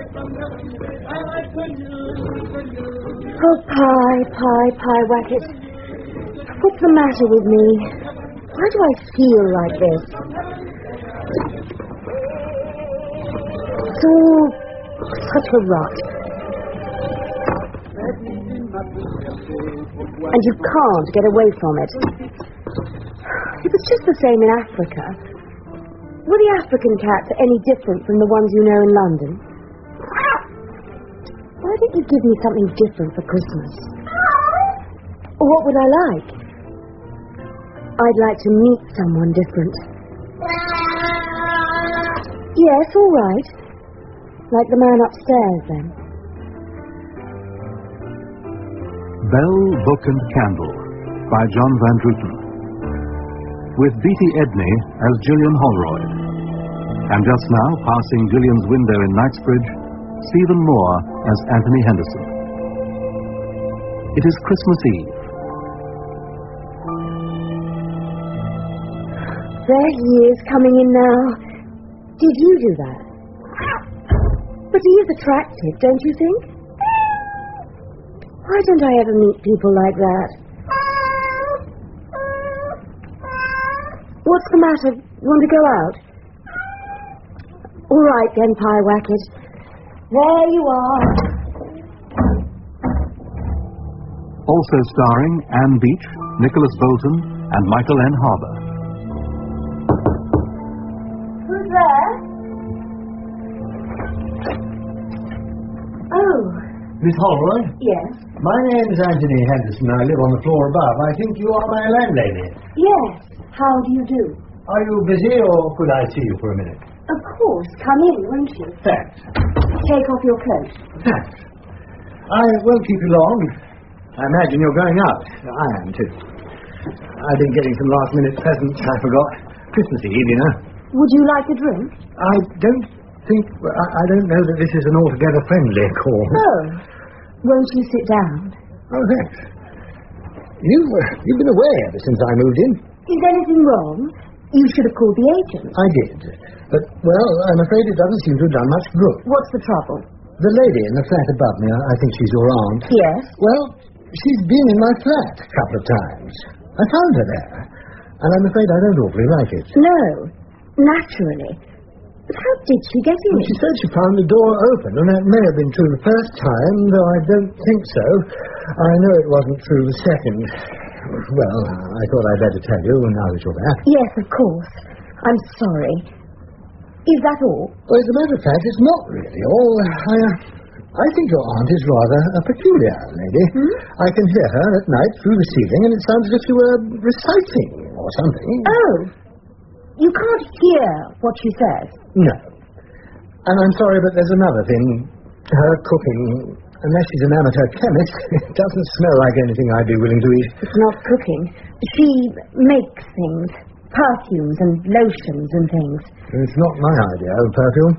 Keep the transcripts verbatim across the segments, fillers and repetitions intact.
Oh, Pie, Pie, Pie Wackett. What's the matter with me? Why do I feel like this? It's all such a rot. And you can't get away from it. It was just the same in Africa. Were the African cats any different from the ones you know in London? Why don't you give me something different for Christmas? Or what would I like? I'd like to meet someone different. Yes, all right. Like the man upstairs, then. Bell, Book and Candle by John Van Druten. With Beattie Edney as Gillian Holroyd. And just now, passing Gillian's window in Knightsbridge, Stephen Moore as Anthony Henderson. It is Christmas Eve. There he is, coming in now. Did you do that? But he is attractive, don't you think? Why don't I ever meet people like that? What's the matter? Want to go out? All right then, Pie Wackett. There you are. Also starring Anne Beach, Nicholas Bolton and Michael N. Harbour. Who's there? Oh. Miss Holroyd? Yes. My name's Anthony Henderson. I live on the floor above. I think you are my landlady. Yes. How do you do? Are you busy, or could I see you for a minute? Of course. Come in, won't you? Thanks. Take off your coat. Thanks. I won't keep you long. I imagine you're going out. I am, too. I've been getting some last-minute presents I forgot. Christmas Eve, you know. Would you like a drink? I don't think... I, I don't know that this is an altogether friendly call. Oh. Won't you sit down? Oh, thanks. You, uh, you've been away ever since I moved in. Is anything wrong? You should have called the agent. I did. But, well, I'm afraid it doesn't seem to have done much good. What's the trouble? The lady in the flat above me, I think she's your aunt. Yes? Well, she's been in my flat a couple of times. I found her there. And I'm afraid I don't awfully like it. No. Naturally. But how did she get in? Well, she said she found the door open, and that may have been true the first time, though I don't think so. I know it wasn't true the second. Well, I thought I'd better tell you now that you're there. Yes, of course. I'm sorry. Is that all? Well, as a matter of fact, it's not really all. I, uh, I think your aunt is rather a peculiar lady. Hmm? I can hear her at night through the ceiling, and it sounds as if she were reciting or something. Oh. You can't hear what she says? No. And I'm sorry, but there's another thing. Her cooking, unless she's an amateur chemist, it doesn't smell like anything I'd be willing to eat. It's not cooking. She makes things. Perfumes and lotions and things. It's not my idea of perfume.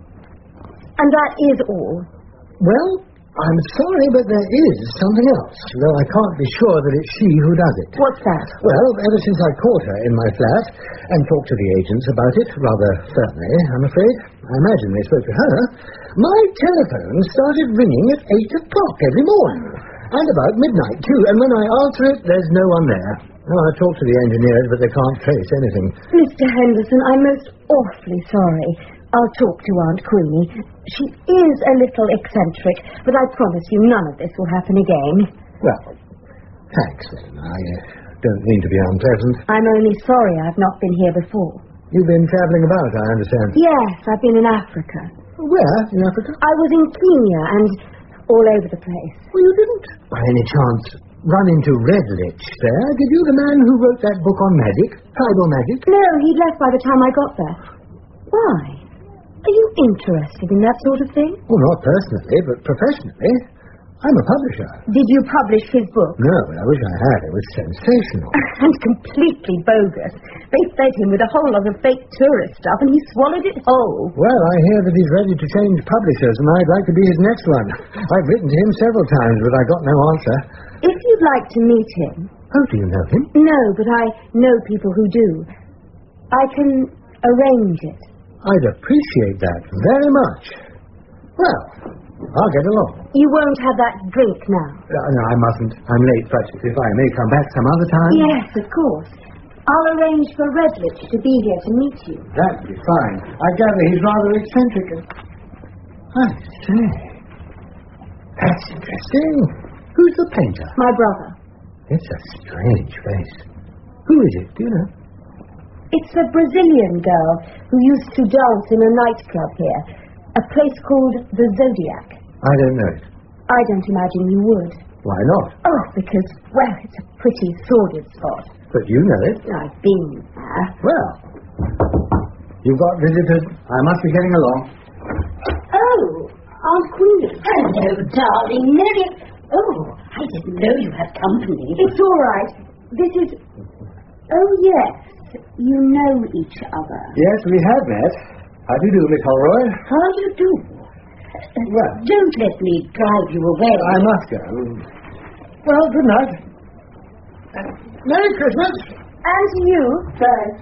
And that is all? Well, I'm sorry, but there is something else, though I can't be sure that it's she who does it. What's that? Well, ever since I caught her in my flat and talked to the agents about it, rather firmly, I'm afraid, I imagine they spoke to her, my telephone started ringing at eight o'clock every morning. And about midnight, too, and when I answer it, there's no one there. Oh, I've talked to the engineers, but they can't trace anything. Mister Henderson, I'm most awfully sorry. I'll talk to Aunt Queenie. She is a little eccentric, but I promise you none of this will happen again. Well, thanks, then. I uh, don't mean to be unpleasant. I'm only sorry I've not been here before. You've been travelling about, I understand. Yes, I've been in Africa. Where in Africa? I was in Kenya and all over the place. Well, you didn't, by any chance, run into Redlich there? Did you, the man who wrote that book on magic, tribal magic? No, he'd left by the time I got there. Why? Are you interested in that sort of thing? Well, not personally, but professionally. I'm a publisher. Did you publish his book? No, but I wish I had. It was sensational. And completely bogus. They fed him with a whole lot of fake tourist stuff, and he swallowed it whole. Well, I hear that he's ready to change publishers, and I'd like to be his next one. I've written to him several times, but I got no answer. If you'd like to meet him... Oh, do you know him? No, but I know people who do. I can arrange it. I'd appreciate that very much. Well, I'll get along. You won't have that drink now? Uh, no, I mustn't. I'm late, but if I may come back some other time... Yes, of course. I'll arrange for Redlich to be here to meet you. That'd be fine. I gather he's rather eccentric. I say. That's interesting. Who's the painter? My brother. It's a strange face. Who is it, do you know? It's a Brazilian girl who used to dance in a nightclub here. A place called the Zodiac. I don't know it. I don't imagine you would. Why not? Oh, because, well, it's a pretty sordid spot. But you know it. I've been there. Well, you've got visitors. I must be getting along. Oh, Aunt Queenie. Hello, darling Mary. Oh, I didn't know you had company. It's all right. This is... Oh, yes. You know each other. Yes, we have met. How do you do, Miss Holroyd? How do you do? Well, don't let me drive you away. I must go. Well, good night. Uh, Merry Christmas. And to you. Thanks.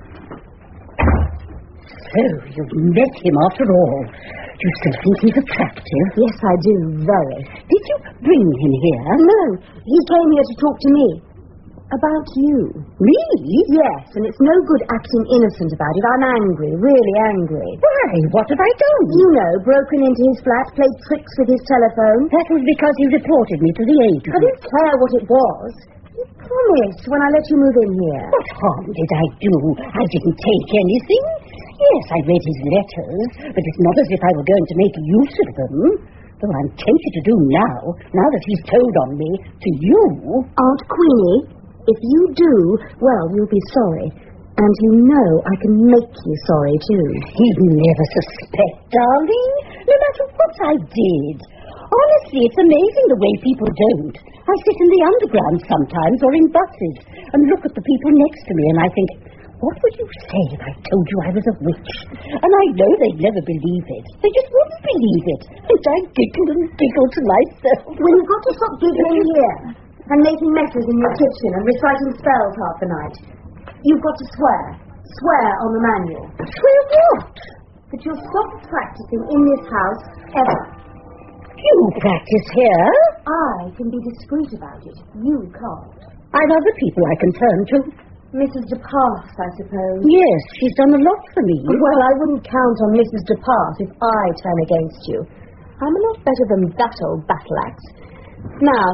So, you've met him after all. Do you still think he's attractive? Yes, I do, very. Did you bring him here? No, he came here to talk to me. About you. Me? Yes, and it's no good acting innocent about it. I'm angry, really angry. Why? What have I done? You know, broken into his flat, played tricks with his telephone. That was because you reported me to the agent. I didn't care what it was. You promised when I let you move in here. What harm did I do? I didn't take anything. Yes, I read his letters, but it's not as if I were going to make use of them. Though I'm tempted to do now, now that he's told on me, to you. Aunt Queenie, if you do, well, you'll be sorry. And you know I can make you sorry, too. He'd never suspect, darling, no matter what I did. Honestly, it's amazing the way people don't. I sit in the underground sometimes, or in buses, and look at the people next to me, and I think, what would you say if I told you I was a witch? And I know they'd never believe it. They just wouldn't believe it. And I giggle and giggle to myself. Well, you've got to stop giggling here and making messes in your kitchen and reciting spells half the night. You've got to swear. Swear on the manual. Swear what? That you'll stop practicing in this house ever. You practice here? I can be discreet about it. You can't. I've other people I can turn to. Missus DePass, I suppose. Yes, she's done a lot for me. Well, I wouldn't count on Missus DePass if I turn against you. I'm a lot better than that old battle axe. Now...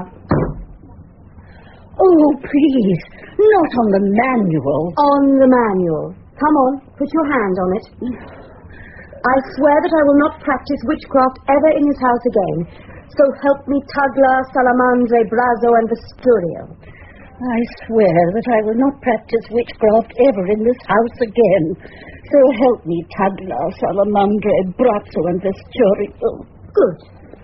Oh, please, not on the manual. On the manual. Come on, put your hand on it. I swear that I will not practice witchcraft ever in this house again. So help me Tagla, Salamandre, Brazo, and Vesturio. I swear that I will not practice witchcraft ever in this house again. So help me Tagla, Salamandre, Brazo, and Vesturio. Good.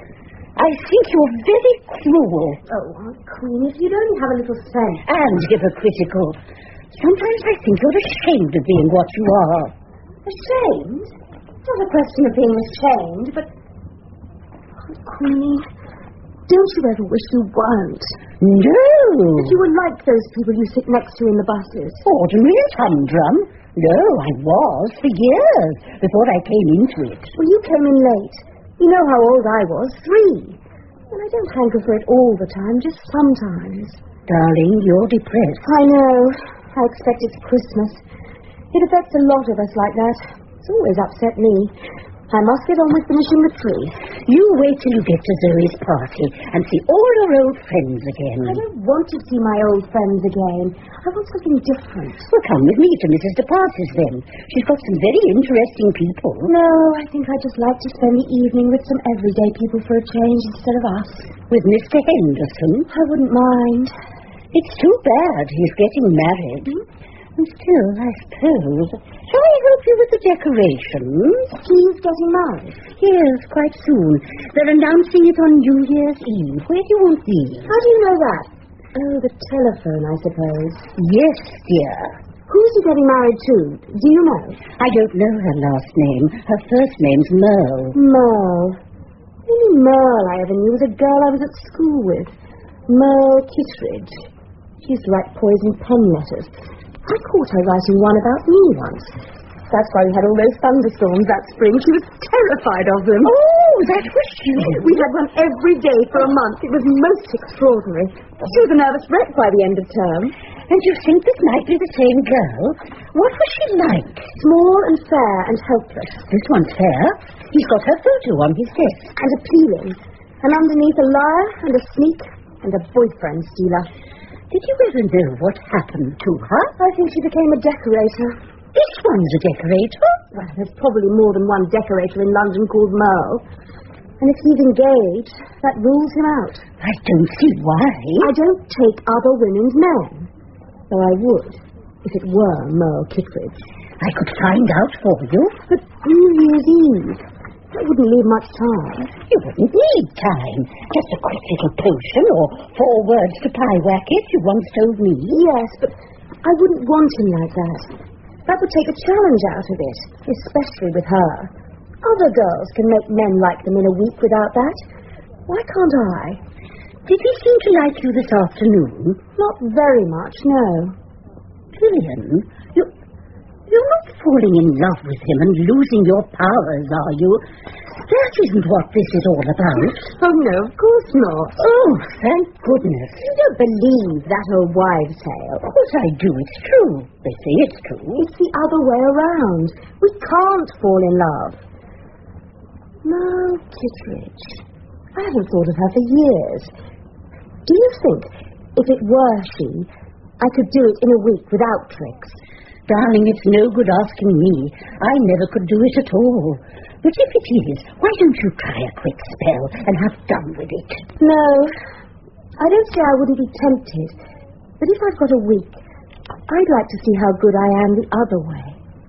I think you're very cruel. Oh, Aunt Queen, if you'd only have a little sense. And hypocritical. Sometimes I think you're ashamed of being what you are. Ashamed? It's not a question of being ashamed, but... Aunt Queenie, don't you ever wish you weren't? No. That you were like those people you sit next to in the buses. Ordinary and humdrum? No, I was, for years, before I came into it. Well, you came in late. You know how old I was, three. And I don't hanker for it all the time, just sometimes. Darling, you're depressed. I know. I expect it's Christmas. It affects a lot of us like that. It's always upset me. I must get on with finishing the tree. You wait till you get to Zoe's party and see all your old friends again. I don't want to see my old friends again. I want something different. Well, come with me to Missus DePass's then. She's got some very interesting people. No, I think I just like to spend the evening with some everyday people for a change instead of us. With Mister Henderson? I wouldn't mind. It's too bad he's getting married. Hmm? And still, I suppose... Shall I help you with the decorations? He's getting married? Yes, quite soon. They're announcing it on New Year's Eve. Where do you want these? How do you know that? Oh, the telephone, I suppose. Yes, dear. Who's he getting married to? Do you know? I don't know her last name. Her first name's Merle. Merle. The only Merle I ever knew was a girl I was at school with. Merle Kittredge. She used to write poison pen letters. I caught her writing one about me once. That's why we had all those thunderstorms that spring. She was terrified of them. Oh, that was you. We had one every day for a month. It was most extraordinary. She was a nervous wreck by the end of term. And you think this might be the same girl? What was she like? Small and fair and helpless. This one's fair. He's got her photo on his desk. And appealing. And underneath a liar and a sneak and a boyfriend stealer. Did you ever know what happened to her? I think she became a decorator. This one's a decorator? Well, there's probably more than one decorator in London called Merle. And if he's engaged, that rules him out. I don't see why. I don't take other women's men. Though I would, if it were Merle Kittredge. I could find out for you. But New Year's Eve, that wouldn't leave much time. You wouldn't need time. Just a quick little potion or four words to pie-whack it, you once told me. Yes, but I wouldn't want him like that. That would take a challenge out of it, especially with her. Other girls can make men like them in a week without that. Why can't I? Did he seem to like you this afternoon? Not very much, no. Gillian, you, you're not falling in love with him and losing your powers, are you? That isn't what this is all about. Oh, no, of course not. Oh, thank goodness. You don't believe that old wives' tale. Of course I do. It's true. They say it's true. It's the other way around. We can't fall in love. Merle Kittredge. I haven't thought of her for years. Do you think, if it were she, I could do it in a week without tricks? Darling, it's no good asking me. I never could do it at all. But if it is, why don't you try a quick spell and have done with it? No, I don't say I wouldn't be tempted. But if I've got a week, I'd like to see how good I am the other way.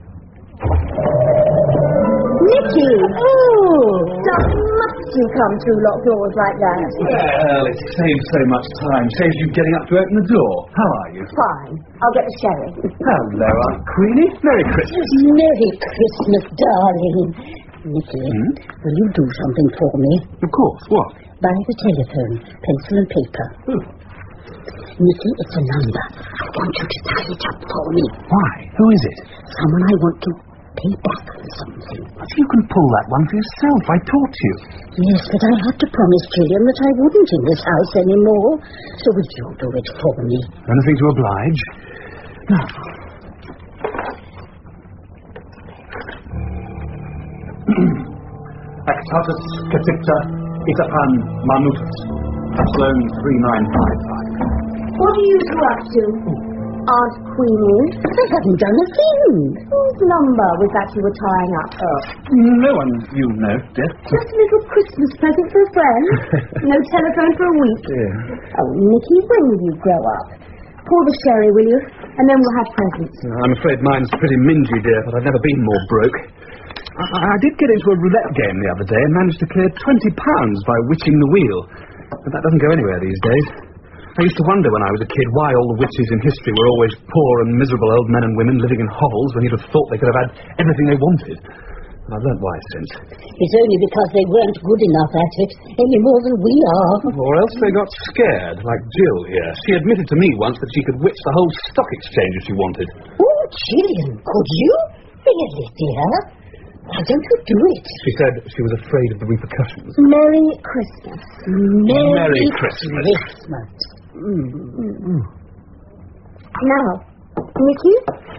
Nicky! Oh! Darling, must you come through locked doors like that? Well, it saves so much time. Saves you getting up to open the door. How are you? Fine. I'll get the sherry. Hello, Aunt Queenie. Merry Christmas. Merry Christmas, darling. Nicky, Hmm? will you do something for me? Of course. What? By the telephone, pencil and paper. Oh. Nicky, it's a number. I want you to tie it up for me. Why? Who is it? Someone I want to pay back for something. You can pull that one for yourself. I taught you. Yes, but I had to promise Gillian that I wouldn't in this house anymore. So would you do it for me? Anything to oblige. Now. Actatus Catipta Itapan Manutus. Sloan three nine five five. What are you two up to? Aunt Queenie? I haven't done a thing. Whose number was that you were tying up? Uh, no one you know, dear. Just a little Christmas present for a friend. No telephone for a week. Yeah. Oh, Nicky, when will you grow up? Pour the sherry, will you? And then we'll have presents. I'm afraid mine's pretty mingy, dear, but I've never been more broke. I, I did get into a roulette game the other day and managed to clear twenty pounds by witching the wheel. But that doesn't go anywhere these days. I used to wonder when I was a kid why all the witches in history were always poor and miserable old men and women living in hovels when you'd have thought they could have had everything they wanted. And I've learnt why since. It's only because they weren't good enough at it, any more than we are. Or else they got scared, like Jill here. She admitted to me once that she could witch the whole stock exchange if she wanted. Oh, Gillian, could you? Really, dear? Why don't you do it? She said she was afraid of the repercussions. Merry Christmas. Merry, Merry Christmas. Christmas. Mm. Now, Nicky,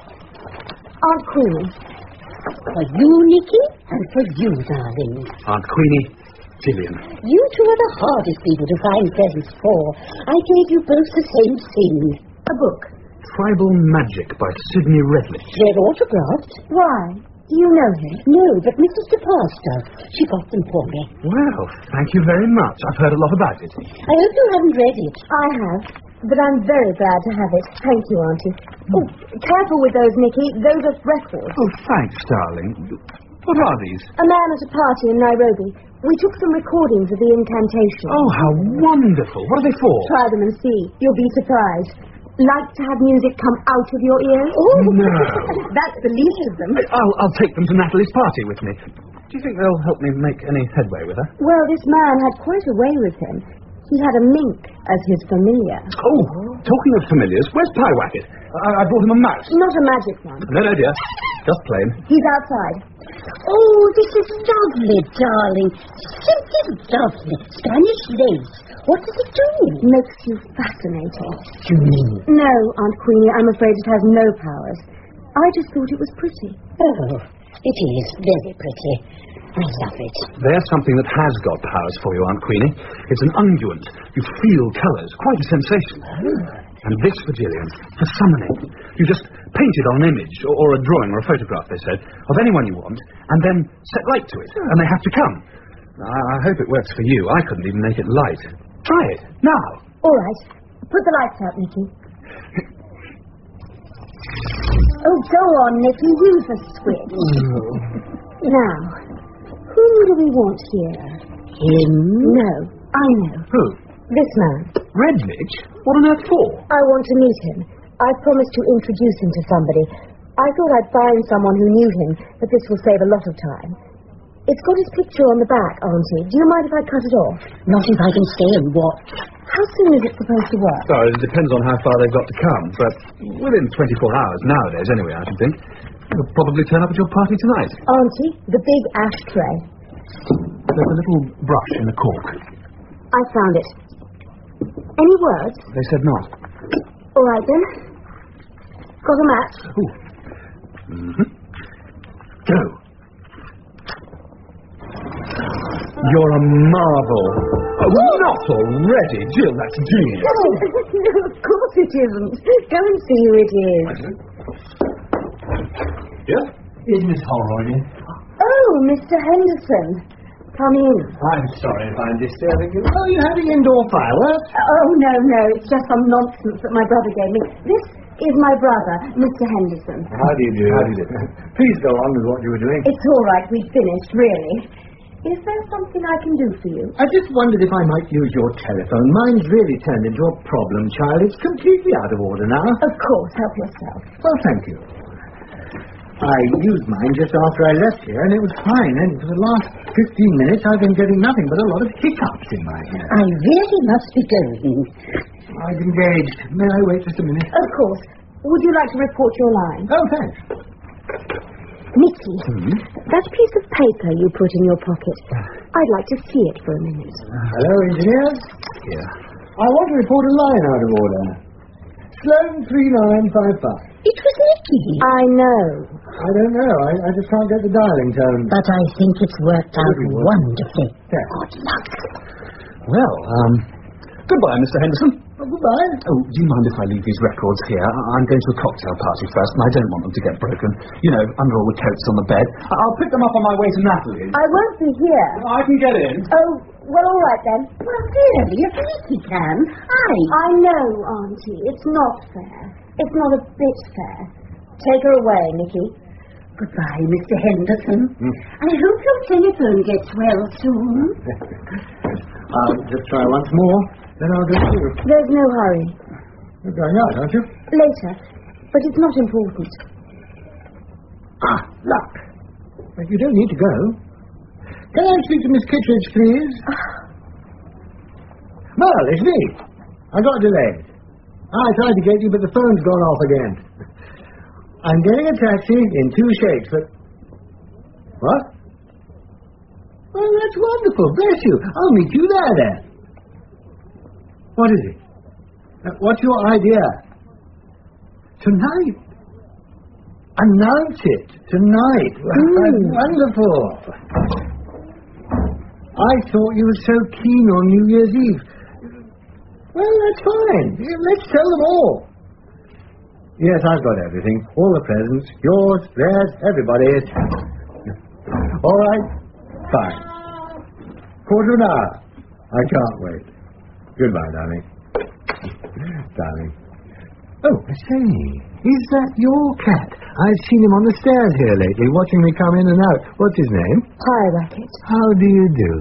Aunt Queenie. For you, Nicky, and for you, darling. Aunt Queenie, Gillian. You two are the hardest people to find presents for. I gave you both the same thing. A book. Tribal Magic by Sidney Redlich. They're autographed. Why? Do you know him? No, but Missus DePass does. She got them for me. Well, thank you very much. I've heard a lot about it. I hope you haven't read it. I have, but I'm very glad to have it. Thank you, Auntie. Oh, careful with those, Nicky. Those are records. Oh, thanks, darling. What are these? A man at a party in Nairobi. We took some recordings of the incantation. Oh, how wonderful. What are they for? Try them and see. You'll be surprised. Like to have music come out of your ears? Oh, no. That's the least of them. I'll, I'll take them to Natalie's party with me. Do you think they'll help me make any headway with her? Well, this man had quite a way with him. He had a mink as his familiar. Oh, talking of familiars, where's Pyewacket? I, I brought him a mouse. Not a magic one. No, no, dear. Just plain. He's outside. Oh, this is lovely, darling. Simply lovely. Spanish lace. What does it do? Makes you fascinating. You mean? No, Aunt Queenie, I'm afraid it has no powers. I just thought it was pretty. Oh, it is very pretty. I love it. There's something that has got powers for you, Aunt Queenie. It's an unguent. You feel colours. Quite a sensation. Oh. And this for Gillian, for summoning. You just paint it on an image, or, or a drawing, or a photograph, they said, of anyone you want, and then set light to it, and they have to come. I, I hope it works for you. I couldn't even make it light. Try it, now. All right. Put the lights out, Nicky. Oh, go on, Nicky. Use the switch. Now, whom do we want here? Him? No, I know. Who? This man. Redlich? What on earth for? I want to meet him. I promised to introduce him to somebody. I thought I'd find someone who knew him, but this will save a lot of time. It's got his picture on the back, Auntie. Do you mind if I cut it off? Not if I can stay and watch. How soon is it supposed to work? Well, it depends on how far they've got to come, but within twenty-four hours nowadays, anyway, I should think. You'll probably turn up at your party tonight. Auntie, the big ashtray. There's a little brush in the cork. I found it. Any words? They said not. All right, then. Got a match? Ooh. Mm-hmm. Go. You're a marvel. Oh, not already, Jill, that's genius. No, of course it isn't. Go and see who it is. Yeah? Is Miss Holroyd in? Oh, Mister Henderson. Come in. I'm sorry if I'm disturbing you. Oh, you're having indoor fireworks? Oh, no, no. It's just some nonsense that my brother gave me. This is my brother, Mister Henderson. How do you do? How do you do? Please go on with what you were doing. It's all right. We've finished, really. Is there something I can do for you? I just wondered if I might use your telephone. Mine's really turned into a problem child. It's completely out of order now. Of course. Help yourself. Well, thank you. I used mine just after I left here, and it was fine. And for the last fifteen minutes, I've been getting nothing but a lot of hiccups in my ear. I really must be going. I've engaged. May I wait just a minute? Of course. Would you like to report your line? Oh, thanks. Mickey, Hmm? that piece of paper you put in your pocket, I'd like to see it for a minute. Hello, engineers. Yeah. I want to report a line out of order. Sloan three nine five five. It was Nicky. I know. I don't know. I, I just can't get the dialing tone. But I think it's worked out wonderfully. Yeah. Good luck. Well, um, goodbye, Mister Henderson. Oh, goodbye. Oh, do you mind if I leave these records here? I- I'm going to a cocktail party first, and I don't want them to get broken. You know, under all the coats on the bed. I- I'll pick them up on my way to Natalie's. I won't be here. I can get in. Oh, well, all right then. Well, really, if Nicky can, I... I know, Auntie. It's not fair. It's not a bit fair. Take her away, Nicky. Goodbye, Mister Henderson. Hmm. I hope your telephone gets well soon. I'll just try once more, then I'll go through. There's no hurry. You're going out, aren't you? Later. But it's not important. Ah, luck. But you don't need to go. Can I speak to Miss Kittredge, please? Well, it's me. I got delayed. I tried to get you, but the phone's gone off again. I'm getting a taxi in two shakes, but... What? Well, that's wonderful. Bless you. I'll meet you there, then. What is it? Uh, what's your idea? Tonight. Announce it. Tonight. That's wonderful. I thought you were so keen on New Year's Eve. Well, that's fine. Yeah, let's tell them all. Yes, I've got everything. All the presents. Yours, theirs, everybody's. All right. Fine. Quarter of an hour. I can't wait. Goodbye, darling. Darling. Oh, I say, is that your cat? I've seen him on the stairs here lately, watching me come in and out. What's his name? Pyewacket. How do you do?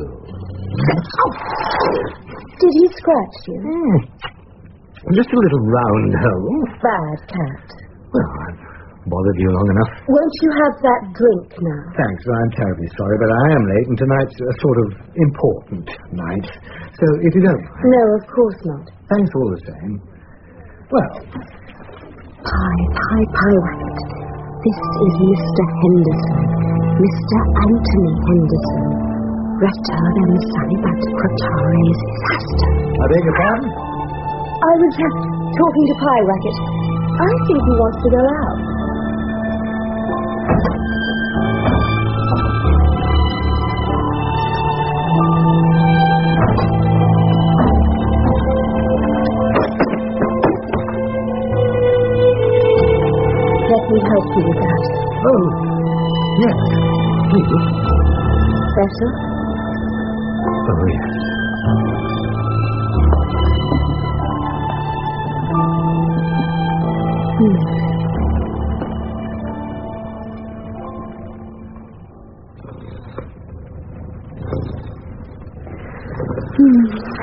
Did he scratch you? Hmm. Just a little round hole. Bad cat. Well, I've bothered you long enough. Won't you have that drink now? Thanks, well, I'm terribly sorry, but I am late, and tonight's a sort of important night. So, if you don't mind... No, of course not. Thanks all the same. Well... Pye, Pye, Pyewacket. This is Mister Henderson. Mister Anthony Henderson. Rector and Salibat Crotares Hester. I beg your pardon? I was uh, talking to Pyewacket. I think he wants to go out. Let me help you with that. Oh, yes, please. Better? Oh, yes. Hmm. Hmm.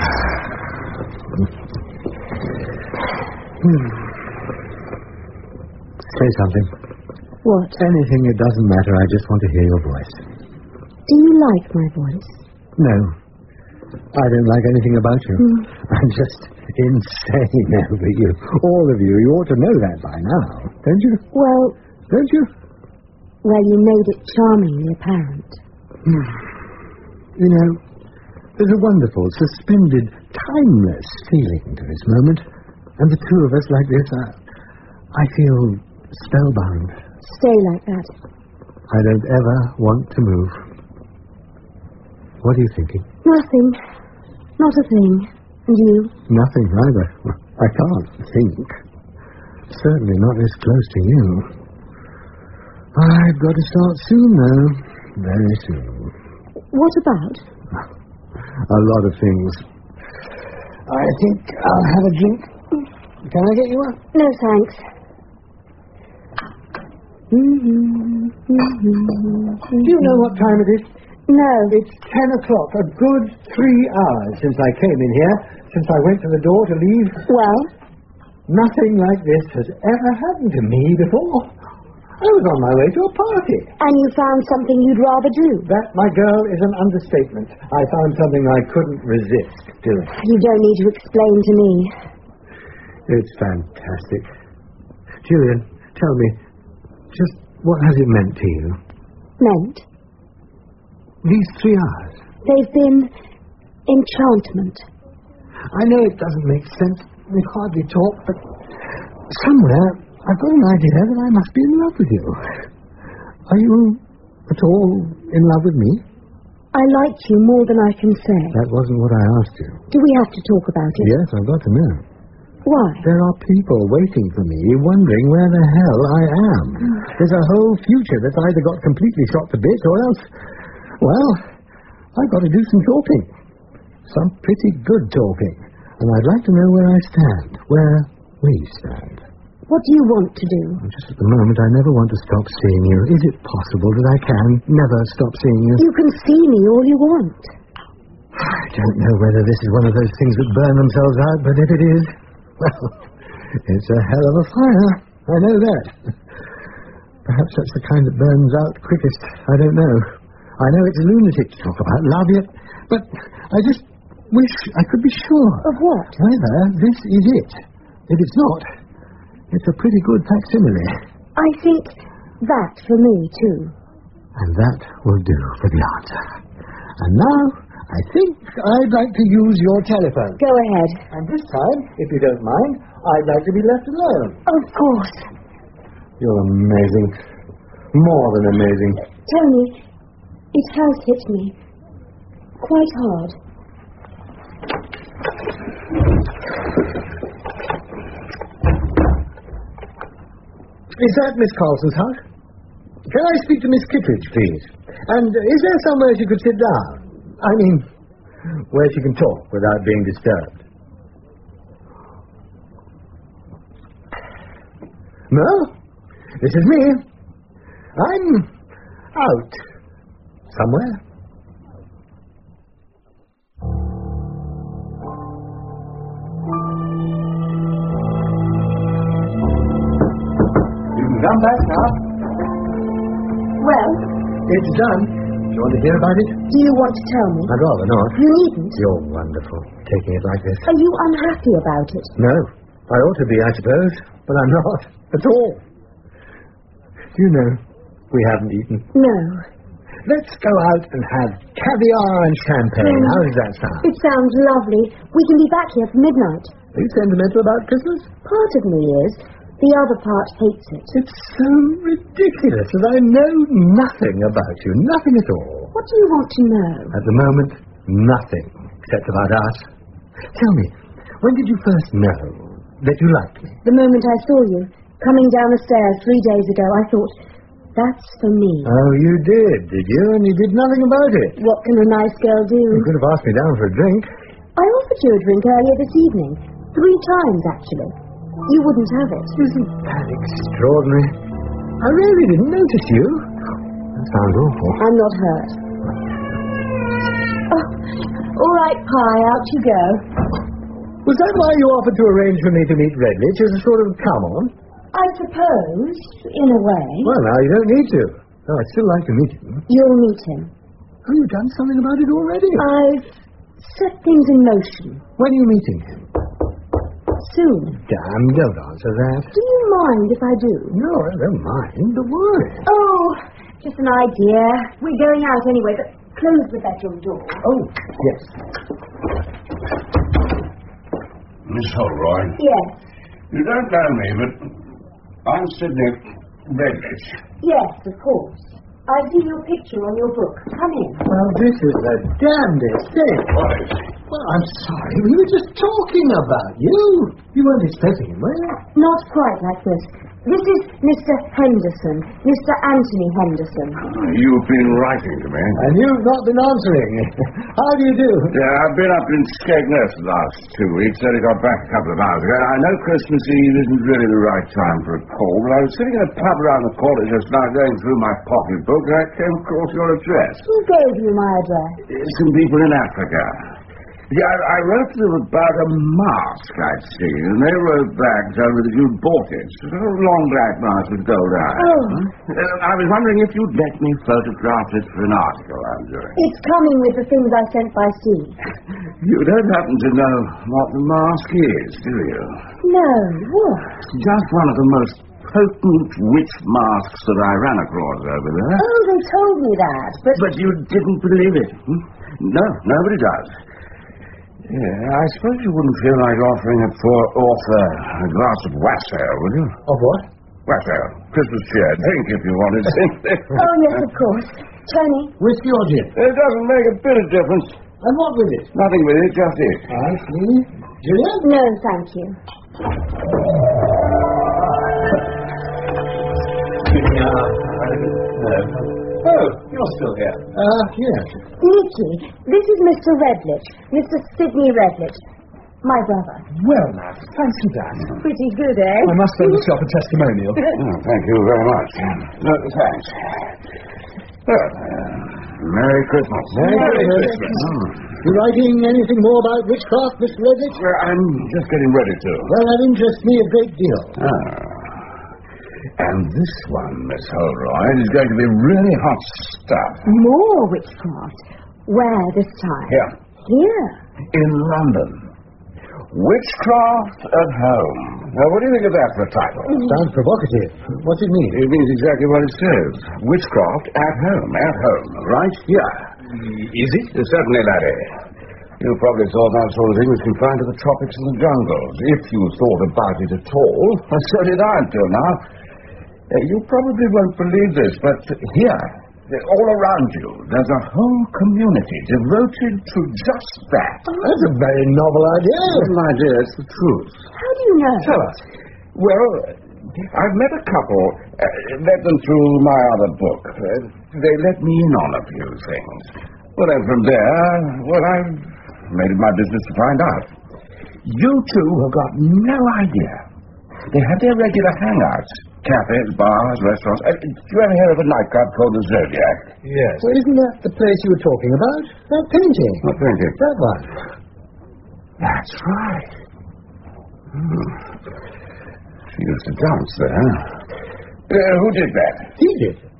Hmm. Say something. What? Anything, it doesn't matter. I just want to hear your voice. Do you like my voice? No. I don't like anything about you. Mm. I'm just insane over you. All of you. You ought to know that by now. Don't you? Well... Don't you? Well, you made it charmingly apparent. You know, there's a wonderful, suspended, timeless feeling to this moment. And the two of us like this, I, I feel spellbound. Stay like that. I don't ever want to move. What are you thinking? Nothing. Not a thing. And you? Nothing either. I can't think. Certainly not this close to you. I've got to start soon, though. Very soon. What about? A lot of things. I think I'll have a drink. Can I get you one? No, thanks. Mm-hmm. Mm-hmm. Do you know what time it is? No. It's ten o'clock. A good three hours since I came in here, since I went to the door to leave. Well? Nothing like this has ever happened to me before. I was on my way to a party. And you found something you'd rather do? That, my girl, is an understatement. I found something I couldn't resist doing. You don't need to explain to me. It's fantastic. Julian, tell me, just what has it meant to you? Meant? These three hours. They've been enchantment. I know it doesn't make sense. We hardly talk, but somewhere I've got an idea that I must be in love with you. Are you at all in love with me? I like you more than I can say. That wasn't what I asked you. Do we have to talk about it? Yes, I've got to know. Why? There are people waiting for me, wondering where the hell I am. There's a whole future that's either got completely shot to bits or else, well, I've got to do some talking. Some pretty good talking. And I'd like to know where I stand, where we stand. What do you want to do? Just at the moment, I never want to stop seeing you. Is it possible that I can never stop seeing you? You can see me all you want. I don't know whether this is one of those things that burn themselves out, but if it is, well, it's a hell of a fire. I know that. Perhaps that's the kind that burns out quickest. I don't know. I know it's lunatic to talk about love yet, but I just wish I could be sure. Of what? Whether this is it. If it's not, it's a pretty good facsimile. I think that for me, too. And that will do for the answer. And now, I think I'd like to use your telephone. Go ahead. And this time, if you don't mind, I'd like to be left alone. Of course. You're amazing. More than amazing. Tony, it has hit me. Quite hard. Is that Miss Carlson's house? Can I speak to Miss Kittredge, please? And is there somewhere she could sit down? I mean, where she can talk without being disturbed. No, this is me. I'm out somewhere. Come back now. Well? It's done. Do you want to hear about it? Do you want to tell me? I'd rather not. You needn't. You're wonderful, taking it like this. Are you unhappy about it? No. I ought to be, I suppose, but I'm not at all. You know, we haven't eaten. No. Let's go out and have caviar and champagne. Mm. How does that sound? It sounds lovely. We can be back here for midnight. Are you sentimental about Christmas? Part of me is. The other part hates it. It's so ridiculous that I know nothing about you. Nothing at all. What do you want to know? At the moment, nothing, except about us. Tell me, when did you first know that you liked me? The moment I saw you, coming down the stairs three days ago, I thought, that's for me. Oh, you did, did you? And you did nothing about it. What can a nice girl do? You could have asked me down for a drink. I offered you a drink earlier this evening. Three times, actually. You wouldn't have it. Isn't that extraordinary? I really didn't notice you. That sounds awful. I'm not hurt. Oh, all right, Pye, out you go. Was that why you offered to arrange for me to meet Redlich as a sort of come-on? I suppose, in a way. Well, now, you don't need to. Oh, I'd still like to meet him. You'll meet him. Oh, you've done something about it already? I've set things in motion. When are you meeting him? Soon. Damn, don't answer that. Do you mind if I do? No, I don't mind. But why? Oh, just an idea. We're going out anyway, but close the bedroom door. Oh, yes. Miss Holroyd. Yes. You don't know me, but I'm Sidney Redlich. Yes, of course. I've seen your picture on your book. Come in. Well, this is the damnedest thing. What is it? Well, I'm sorry. We were just talking about you. You weren't expecting him, were you? Not quite like this. This is Mister Henderson, Mister Anthony Henderson. You've been writing to me. And you've not been answering. How do you do? Yeah, I've been up in Skegness the last two weeks. Only got back a couple of hours ago. I know Christmas Eve isn't really the right time for a call, but I was sitting in a pub around the corner just now going through my pocketbook and I came across your address. Who gave you my address? Some people in Africa. Yeah, I, I wrote to them about a mask I'd seen, and they wrote back telling me that you'd bought it. It's a long black mask with gold eyes. Oh. Uh, I was wondering if you'd let me photograph it for an article I'm doing. It's coming with the things I sent by sea. You don't happen to know what the mask is, do you? No, what? It's just one of the most potent witch masks that I ran across over there. Oh, they told me that, but... But you didn't believe it. Hmm? No, nobody does. Yeah, I suppose you wouldn't feel like offering a poor author a glass of wassail, would you? Of what? Wassail. Christmas cheer. Drink if you wanted something. Oh, yes, of course. Tony? Whiskey or gin? It doesn't make a bit of difference. And what with it? Nothing with it, just it. I see. Julia? No, thank you. No. Oh, you're still here. Uh, yes. Nicky, this is Mister Redlich, Mister Sidney Redlich, my brother. Well, now, fancy that. Pretty good, eh? I must send myself a testimonial. Oh, thank you very much. No, thanks. Well, uh, Merry Christmas. Merry, Merry Christmas. Christmas. Oh. You writing anything more about witchcraft, Mister Redlich? Well, I'm just getting ready to. Well, that interests me a great deal. Ah. And this one, Miss Holroyd, is going to be really hot stuff. More witchcraft. Where this time? Here. Here? In London. Witchcraft at Home. Now, what do you think of that for a title? Mm. Sounds provocative. What's it mean? It means exactly what it says. Witchcraft at home. At home. Right here. Is it? Certainly, laddie. You probably thought that sort of thing was confined to the tropics and the jungles. If you thought about it at all. So did I until now. Uh, you probably won't believe this, but here, all around you, there's a whole community devoted to just that. Oh, that's a very novel idea. Well, my dear, it's the truth. How do you know? Tell us. Well, I've met a couple, uh, led them through my other book. Uh, they let me in on a few things. Well, then from there, well, I've made it my business to find out. You two have got no idea. They have their regular hangouts. Cafes, bars, restaurants. Uh, did you ever hear of a nightclub called the Zodiac? Yes. Well, isn't that the place you were talking about? That painting. What painting? That one. That's right. Hmm. She used to dance there. Uh, who did that? He did.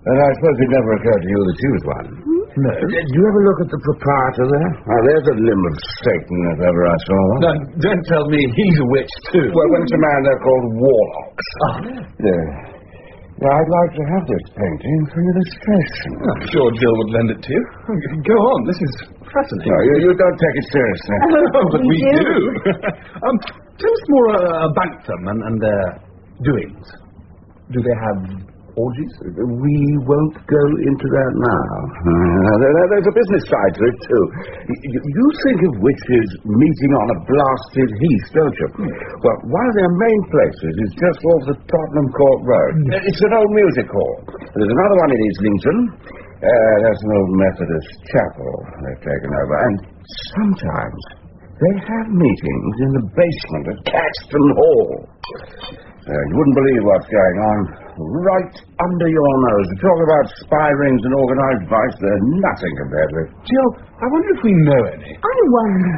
And I suppose it never occurred to you that she was one. No. Did you ever look at the proprietor there? Oh, there's a limb of Satan if ever I saw one. No, don't tell me he's a witch, too. Well, there's a man there called Warlocks. Oh. Yeah. Yeah, I'd like to have this painting for illustration. I'm sure Jill would lend it to you. Go on, this is fascinating. No, you, you don't take it seriously. Oh, but we, We do. do. um, tell us more uh, about them and, and their doings. Do they have orgies? We won't go into that now. Uh, there, there's a business side to it, too. You, you think of witches meeting on a blasted heath, don't you? Well, one of their main places is just off the Tottenham Court Road. It's an old music hall. There's another one in Islington. Uh, that's an old Methodist chapel they've taken over. And sometimes they have meetings in the basement at Caxton Hall. Uh, you wouldn't believe what's going on right under your nose. You talk about spy rings and organised vice, they're nothing compared with. Jill, I wonder if we know any. I wonder.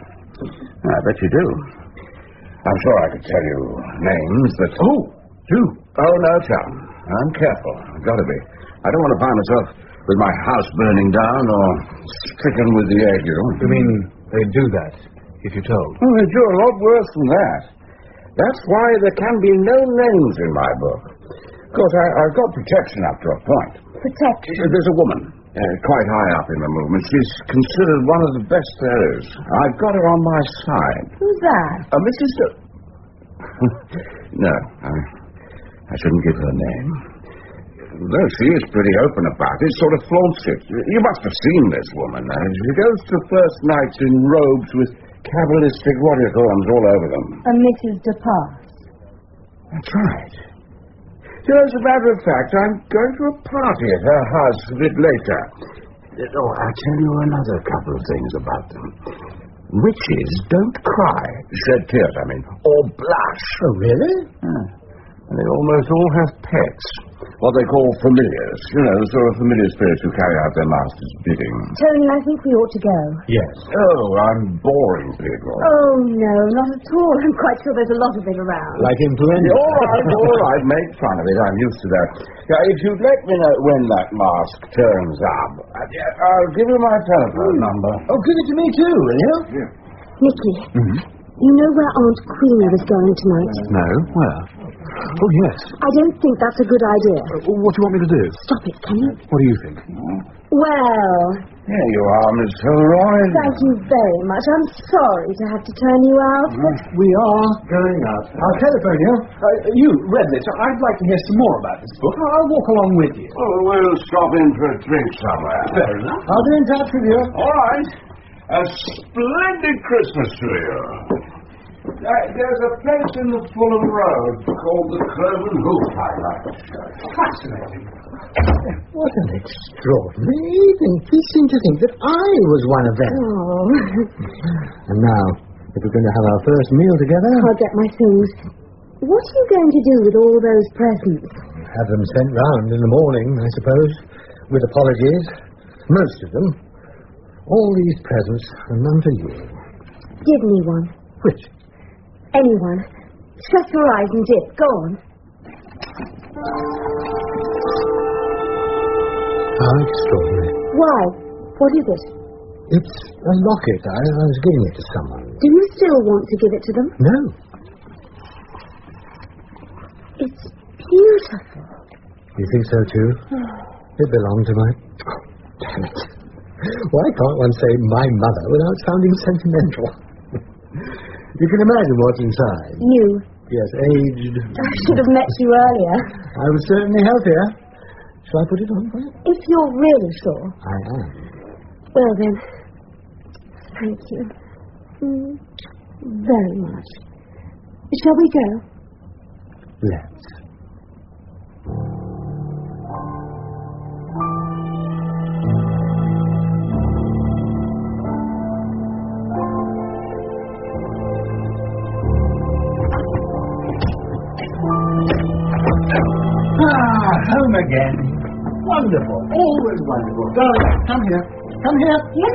I bet you do. I'm sure I could tell you names, but... Oh, do. Oh, no, Tom. I'm careful. I've got to be. I don't want to find myself with my house burning down or stricken with the ague. You mean they do that, if you're told? Oh, they do a lot worse than that. That's why there can be no names in my book. Of course, I, I've got protection up to a point. Protection? There's a woman, uh, quite high up in the movement. She's considered one of the best there is. I've got her on my side. Who's that? Uh, Missus D- no, I, I shouldn't give her name. Though she is pretty open about it, sort of flaunts it. You must have seen this woman. Uh, she goes to first nights in robes with Kabbalistic what do you call them all over them. A Missus De Pass. That's right. You know, as a matter of fact, I'm going to a party at her house a bit later. Oh, I'll tell you another couple of things about them. Witches don't cry, shed tears, I mean, or blush. Oh, really? Yeah. And they almost all have pets. What they call familiars. You know, the sort of familiar spirits who carry out their master's bidding. Tony, I think we ought to go. Yes. Oh, I'm boring people. Oh, no, not at all. I'm quite sure there's a lot of it around. Like influenza. All right, all right, make fun of it. I'm used to that. Now, if you'd let me know when that mask turns up, I'll give you my telephone Mm. number. Oh, give it to me too, will you? Yeah. Nicky, Mm-hmm. you know where Aunt Queenie was going tonight? No? Where? Oh, yes. I don't think that's a good idea. Uh, what do you want me to do? Stop it, can you? What do you think? Well, Here you are, Miss Holroyd. thank you very much. I'm sorry to have to turn you out, but We are going out. I'll telephone you. Uh, you, Redlich, I'd like to hear some more about this book. I'll walk along with you. Oh, we'll stop in for a drink somewhere. Fair enough. I'll be in touch with you. All right. A splendid Christmas to you. Uh, there's a place in the Fulham Road called the Cloven Hoof, I like. Fascinating. What an extraordinary evening. He seemed to think that I was one of them. oh, And now, if we're going to have our first meal together, I'll get my things. What are you going to do with all those presents? have them sent round in the morning, I suppose, with apologies. Most of them. All these presents are none for you. Give me one. Which? Anyone. Shut your eyes and dip. Go on. How extraordinary. Why? What is it? It's a locket. I, I was giving it to someone. Do you still want to give it to them? No. It's beautiful. You think so too? It belonged to my... Oh, damn it. Why can't one say my mother without sounding sentimental? You can imagine what's inside. You. Yes, aged. I should have met you earlier. I was certainly healthier. Shall I put it on for you? If you're really sure. I am. Well then, thank you. Mm, very much. Shall we go? Let's. Ah, home again. Wonderful. Always wonderful. Darling, come here. Come here. Yes?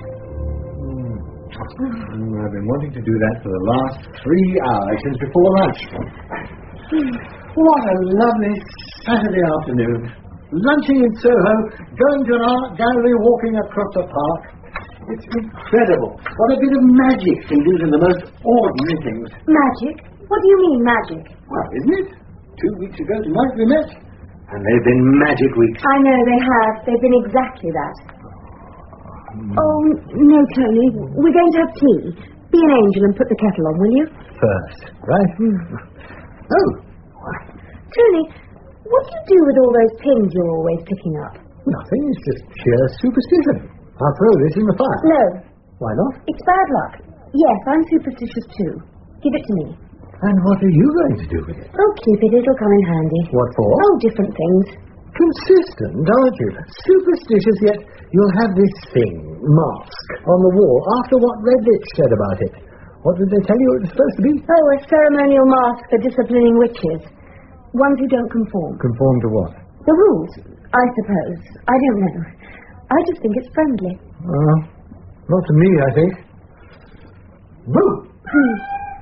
Mm, I've been wanting to do that for the last three hours, since before lunch. What a lovely Saturday afternoon. lunching in Soho, going to an art gallery, walking across the park. It's incredible what a bit of magic can do to the most ordinary things. Magic? What do you mean, magic? Well, isn't it? Two weeks ago tonight we met, and they've been magic weeks. I know they have. They've been exactly that. Mm. Oh, no, Tony. We're going to have tea. Be an angel and put the kettle on, will you? First, right? Mm. Oh. Tony, what do you do with all those pins you're always picking up? Nothing. It's just sheer superstition. I'll throw this in the fire. No. Why not? It's bad luck. Yes, I'm superstitious too. Give it to me. And what are you going to do with it? Oh, keep it. It'll come in handy. What for? Oh, different things. Consistent, aren't you? Superstitious, yet you'll have this thing, mask, on the wall after what Redlich said about it. What did they tell you it was supposed to be? Oh, a ceremonial mask for disciplining witches. Ones who don't conform. Conform to what? The rules, I suppose. I don't know. I just think it's friendly. Uh, not to me, I think. Boo! Hmm.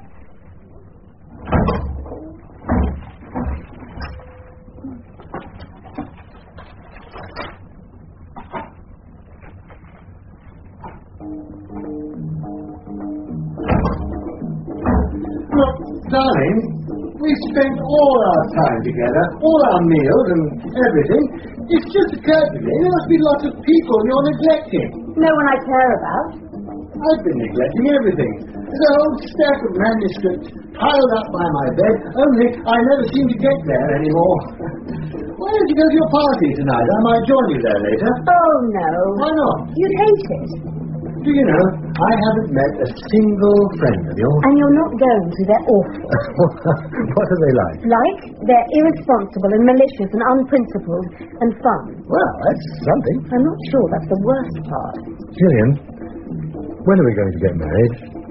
Look, darling, we spent all our time together, all our meals and everything. It's just occurred to me there must be lots of people you're neglecting. No one I care about. I've been neglecting everything. There's a whole stack of manuscripts piled up by my bed, only I never seem to get there anymore. Why don't you go to your party tonight? I might join you there later. Oh, no. Why not? You'd hate it. Do you know, I haven't met a single friend of yours. And you're not going to. They're awful. What are they like? Like? They're irresponsible and malicious and unprincipled and fun. Well, that's something. I'm not sure that's the worst part. Gillian, when are we going to get married?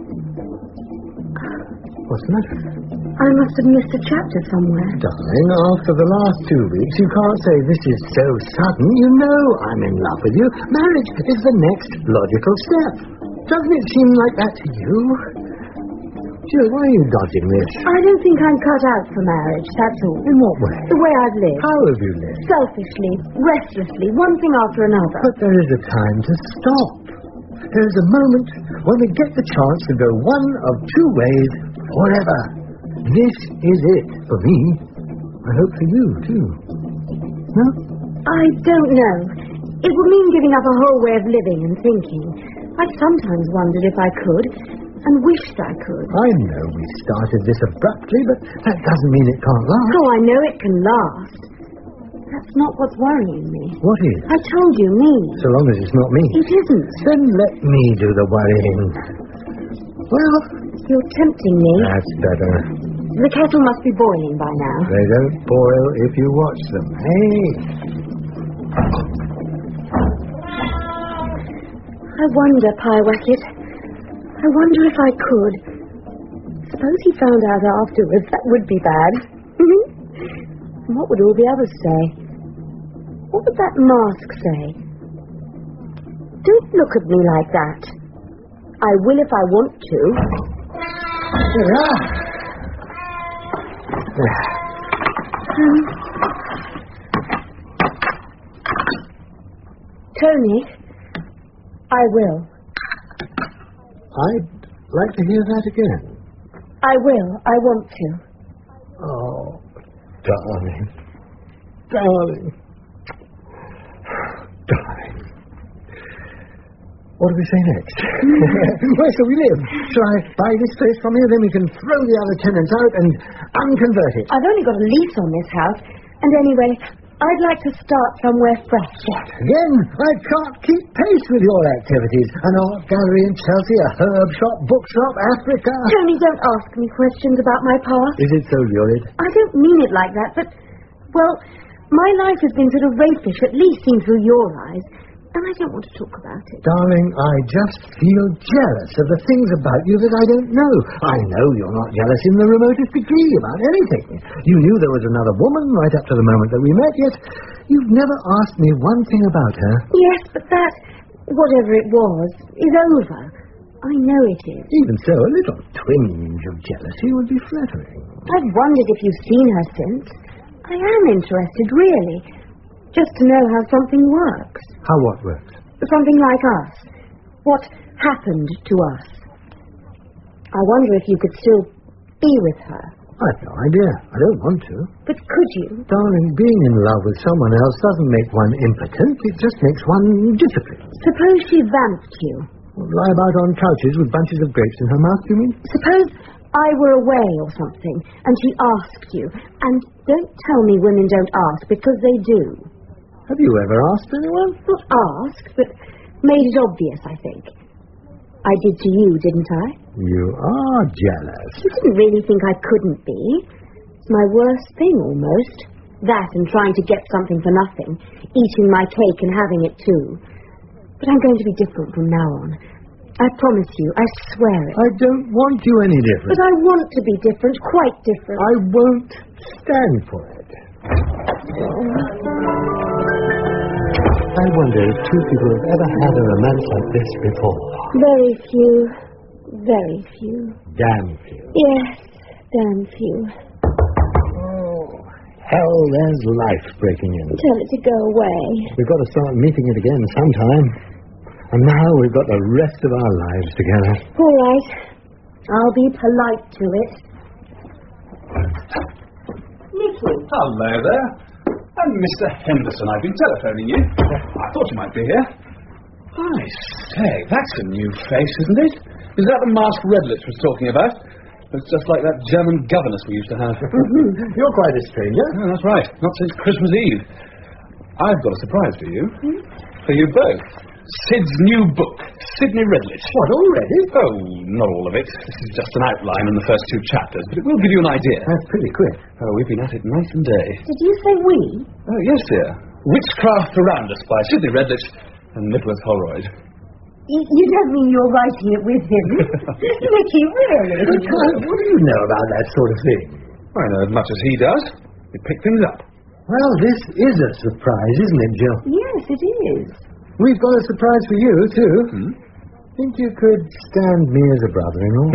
What's the matter? I must have missed a chapter somewhere. Darling, after the last two weeks, you can't say this is so sudden. You know I'm in love with you. Marriage is the next logical step. Doesn't it seem like that to you? Jill, why are you dodging this? I don't think I'm cut out for marriage, that's all. In what way? The way I've lived. How have you lived? Selfishly, restlessly, one thing after another. But there is a time to stop. There is a moment when we get the chance to go one of two ways forever. This is it for me. I hope for you, too. No? I don't know. It would mean giving up a whole way of living and thinking. I've sometimes wondered if I could, and wished I could. I know we started this abruptly, but that doesn't mean it can't last. Oh, I know it can last. That's not what's worrying me. What is? I told you, me. So long as it's not me. It isn't. Then let me do the worrying. Well, you're tempting me. That's better. The kettle must be boiling by now. They don't boil if you watch them. Hey! I wonder, Pyewacket. I wonder if I could. Suppose he found out afterwards. That would be bad. What would all the others say? What would that mask say? Don't look at me like that. I will if I want to. Here we are. Um, Tony, I will. I'd like to hear that again. I will. I want to. Oh, darling. Darling. Darling. What do we say next? Where shall we live? Shall I buy this place from you, then we can throw the other tenants out and unconvert it? I've only got a lease on this house, and anyway, I'd like to start somewhere fresh. Again, I can't keep pace with your activities. An art gallery in Chelsea, a herb shop, bookshop, Africa. Tony, don't ask me questions about my past. Is it so lurid? I don't mean it like that, but, well, my life has been sort of rakish, at least seen through your eyes. And I don't want to talk about it. Darling, I just feel jealous of the things about you that I don't know. I know you're not jealous in the remotest degree about anything. You knew there was another woman right up to the moment that we met, yet you've never asked me one thing about her. Yes, but that, whatever it was, is over. I know it is. Even so, a little twinge of jealousy would be flattering. I've wondered if you've seen her since. I am interested, really. Just to know how something works. How what works? Something like us. What happened to us. I wonder if you could still be with her. I've no idea. I don't want to. But could you? Darling, being in love with someone else doesn't make one impotent. It just makes one disciplined. Suppose she vamped you. Lie about on couches with bunches of grapes in her mouth, do you mean? Suppose I were away or something, and she asked you. And don't tell me women don't ask, because they do. Have you ever asked anyone? Not asked, but made it obvious, I think. I did to you, didn't I? You are jealous. You didn't really think I couldn't be. It's my worst thing, almost. That and trying to get something for nothing. Eating my cake and having it too. But I'm going to be different from now on. I promise you, I swear it. I don't want you any different. But I want to be different, quite different. I won't stand for it. I wonder if two people have ever had a romance like this before. Very few. Very few. Damn few. Yes, damn few. Oh, hell, there's life breaking in. Tell it to go away. We've got to start meeting it again sometime. And now we've got the rest of our lives together. All right. I'll be polite to it. Nicky. Hello there. I'm Mister Henderson. I've been telephoning you. I thought you might be here. I say, that's a new face, isn't it? Is that the masked Redlich was talking about? It's just like that German governess we used to have. You're quite a stranger. Oh, that's right. Not since Christmas Eve. I've got a surprise for you. Hmm? For you both. Sid's new book, Sidney Redlich. What, already? Oh, not all of it. This is just an outline in the first two chapters, but it will give you an idea. That's pretty quick. Oh, we've been at it night and day. Did you say we? Oh, yes, dear. Witchcraft Around Us by Sidney Redlich and Nicholas Holroyd. You, you don't mean you're writing it with him? Nicky, really? What do you know about that sort of thing? I know as much as he does. We pick things up. Well, this is a surprise, isn't it, Jill? Yes, it is. We've got a surprise for you, too. Hmm? Think you could stand me as a brother-in-law?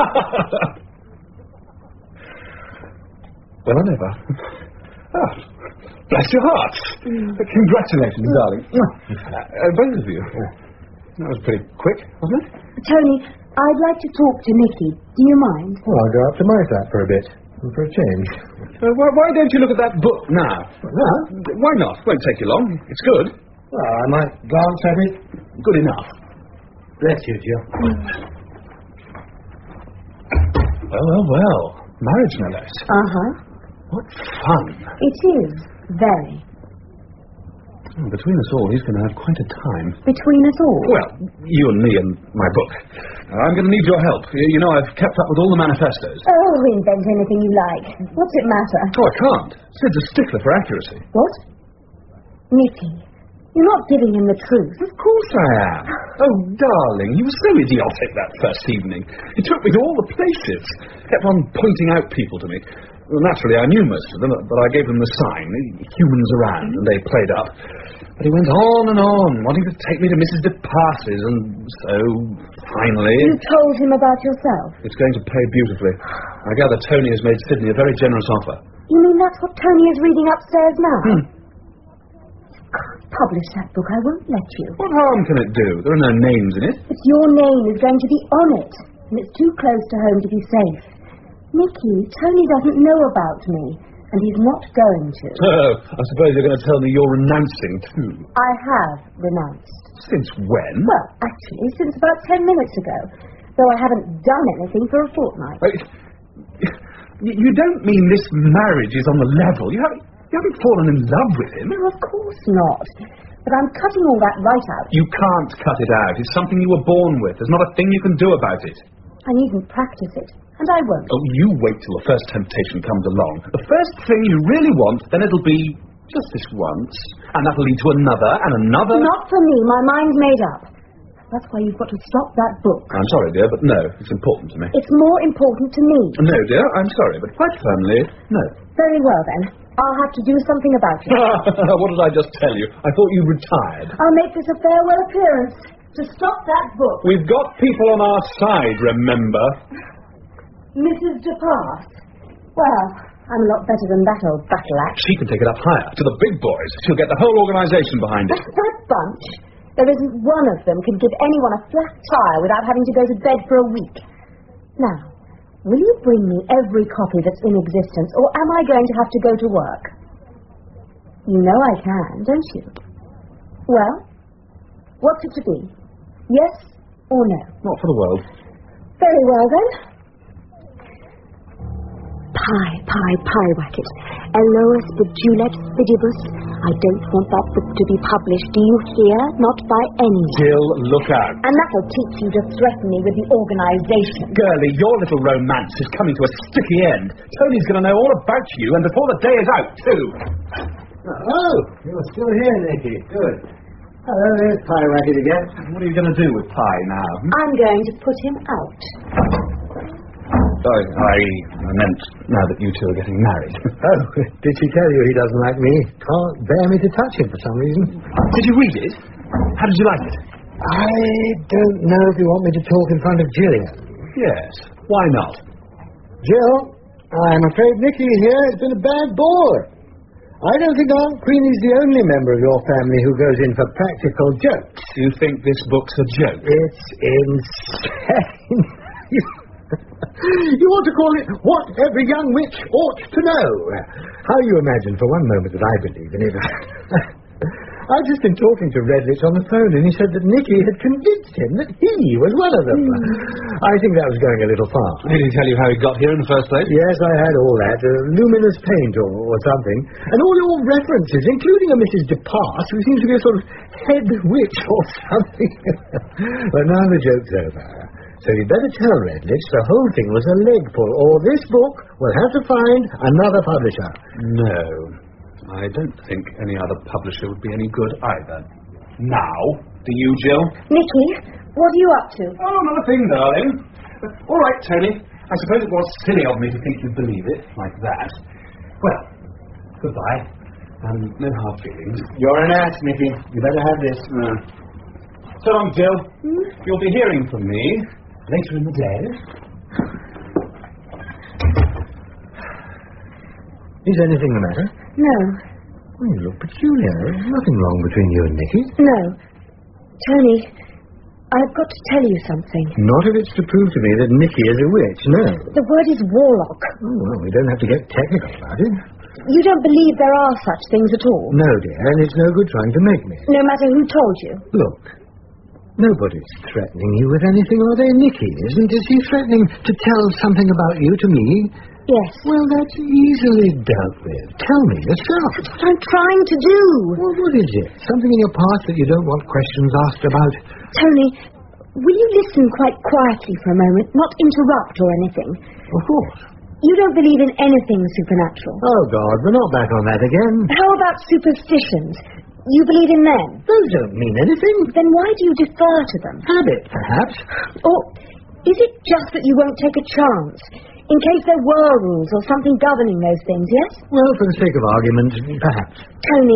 Well, I never. Oh, bless your hearts. Mm. Congratulations, mm. darling. Uh, both of you. That was pretty quick, wasn't it? Tony, I'd like to talk to Nicky. Do you mind? Well, I'll go up to my flat for a bit. For a change. Uh, why, why don't you look at that book now? Now? Why not? It won't take you long. It's good. Well, I might glance at it. Good enough. Bless you, Jill. Well, well, well. Marriage, no less. Uh-huh. What fun. It is. Very. Oh, between us all, he's going to have quite a time. Between us all? Well, you and me and my book. Uh, I'm going to need your help. You, you know, I've kept up with all the manifestos. Oh, invent anything you like. What's it matter? Oh, I can't. Sid's a stickler for accuracy. What? Nicky, you're not giving him the truth. Of course I am. Oh, darling, he was so idiotic that first evening. He took me to all the places. Kept on pointing out people to me. Well, naturally, I knew most of them, but I gave them the sign, humans around, and they played up. But he went on and on, wanting to take me to Missus De Pass's, and so, finally... You told him about yourself? It's going to pay beautifully. I gather Tony has made Sidney a very generous offer. You mean that's what Tony is reading upstairs now? Hmm. You can't publish that book. I won't let you. What harm can it do? There are no names in it. But your name is going to be on it, and it's too close to home to be safe. Nicky, Tony doesn't know about me, and he's not going to. Oh, I suppose you're going to tell me you're renouncing, too. I have renounced. Since when? Well, actually, since about ten minutes ago, though I haven't done anything for a fortnight. Wait, you don't mean this marriage is on the level? You haven't, you haven't fallen in love with him? No, of course not. But I'm cutting all that right out. You can't cut it out. It's something you were born with. There's not a thing you can do about it. I needn't practice it, and I won't. Oh, you wait till the first temptation comes along. The first thing you really want, then it'll be just this once, and that'll lead to another and another. Not for me. My mind's made up. That's why you've got to stop that book. I'm sorry, dear, but no. It's important to me. It's more important to me. No, dear, I'm sorry, but quite firmly, no. Very well, then. I'll have to do something about it. What did I just tell you? I thought you retired. I'll make this a farewell appearance. To stop that book. We've got people on our side, remember? Missus De Pass. Well, I'm a lot better than that old battle axe. She can take it up higher, to the big boys. She'll get the whole organisation behind it. That, that bunch, there isn't one of them can give anyone a flat tire without having to go to bed for a week. Now, will you bring me every copy that's in existence, or am I going to have to go to work? You know I can, don't you? Well, what's it to be? Yes or no? Not for the world. Very well, then. Pie, pie, pie-wacket. Elois Bejulet Spidibus. I don't want that book to be published, do you hear? Not by anyone. Jill, look out. And that'll teach you to threaten me with the organisation. Girlie, your little romance is coming to a sticky end. Tony's going to know all about you, and before the day is out, too. Oh, you're still here, Nicky. Good. Hello, there's Pie-wacket again. What are you going to do with Pie now? I'm going to put him out. I, I meant now that you two are getting married. Oh, did she tell you he doesn't like me? Can't bear me to touch him for some reason. Did you read it? How did you like it? I don't know if you want me to talk in front of Gillian. Yes. Why not? Jill, I'm afraid Nicky here has been a bad boy. I don't think Aunt Queenie's the only member of your family who goes in for practical jokes. You think this book's a joke? It's insane. You ought to call it What Every Young Witch Ought to Know. How you imagine for one moment that I believe in it. I've just been talking to Redlich on the phone, and he said that Nicky had convinced him that he was one of them. Mm. I think that was going a little far. Did he tell you how he got here in the first place? Yes, I had all that. Uh, luminous paint or, or something. And all your references, including a Missus DePass, who seems to be a sort of head witch or something. But now the joke's over. So you'd better tell Redlich the whole thing was a leg pull, or this book will have to find another publisher. No, I don't think any other publisher would be any good either. Now, do you, Jill? Nicky, what are you up to? Oh, nothing, darling. All right, Tony. I suppose it was silly of me to think you'd believe it like that. Well, goodbye. And no hard feelings. You're an ass, Nicky. You better have this. Uh, so long, Jill. Hmm? You'll be hearing from me later in the day. Is anything the matter? No. Oh, you look peculiar. There's nothing wrong between you and Nicky. No. Tony, I've got to tell you something. Not if it's to prove to me that Nicky is a witch, no. The word is warlock. Oh, well, we don't have to get technical about it. You don't believe there are such things at all? No, dear, and it's no good trying to make me. No matter who told you? Look, nobody's threatening you with anything, are they? Nicky isn't. Is he threatening to tell something about you to me? Yes. Well, that's easily dealt with. Tell me yourself. That's what I'm trying to do. Well, what is it? Something in your past that you don't want questions asked about? Tony, will you listen quite quietly for a moment, not interrupt or anything? Of course. You don't believe in anything supernatural. Oh, God, we're not back on that again. How about superstitions? You believe in them? Those don't mean anything. Then why do you defer to them? Habit, perhaps. Or is it just that you won't take a chance? In case there were rules or something governing those things, yes? Well, for the sake of argument, perhaps. Tony,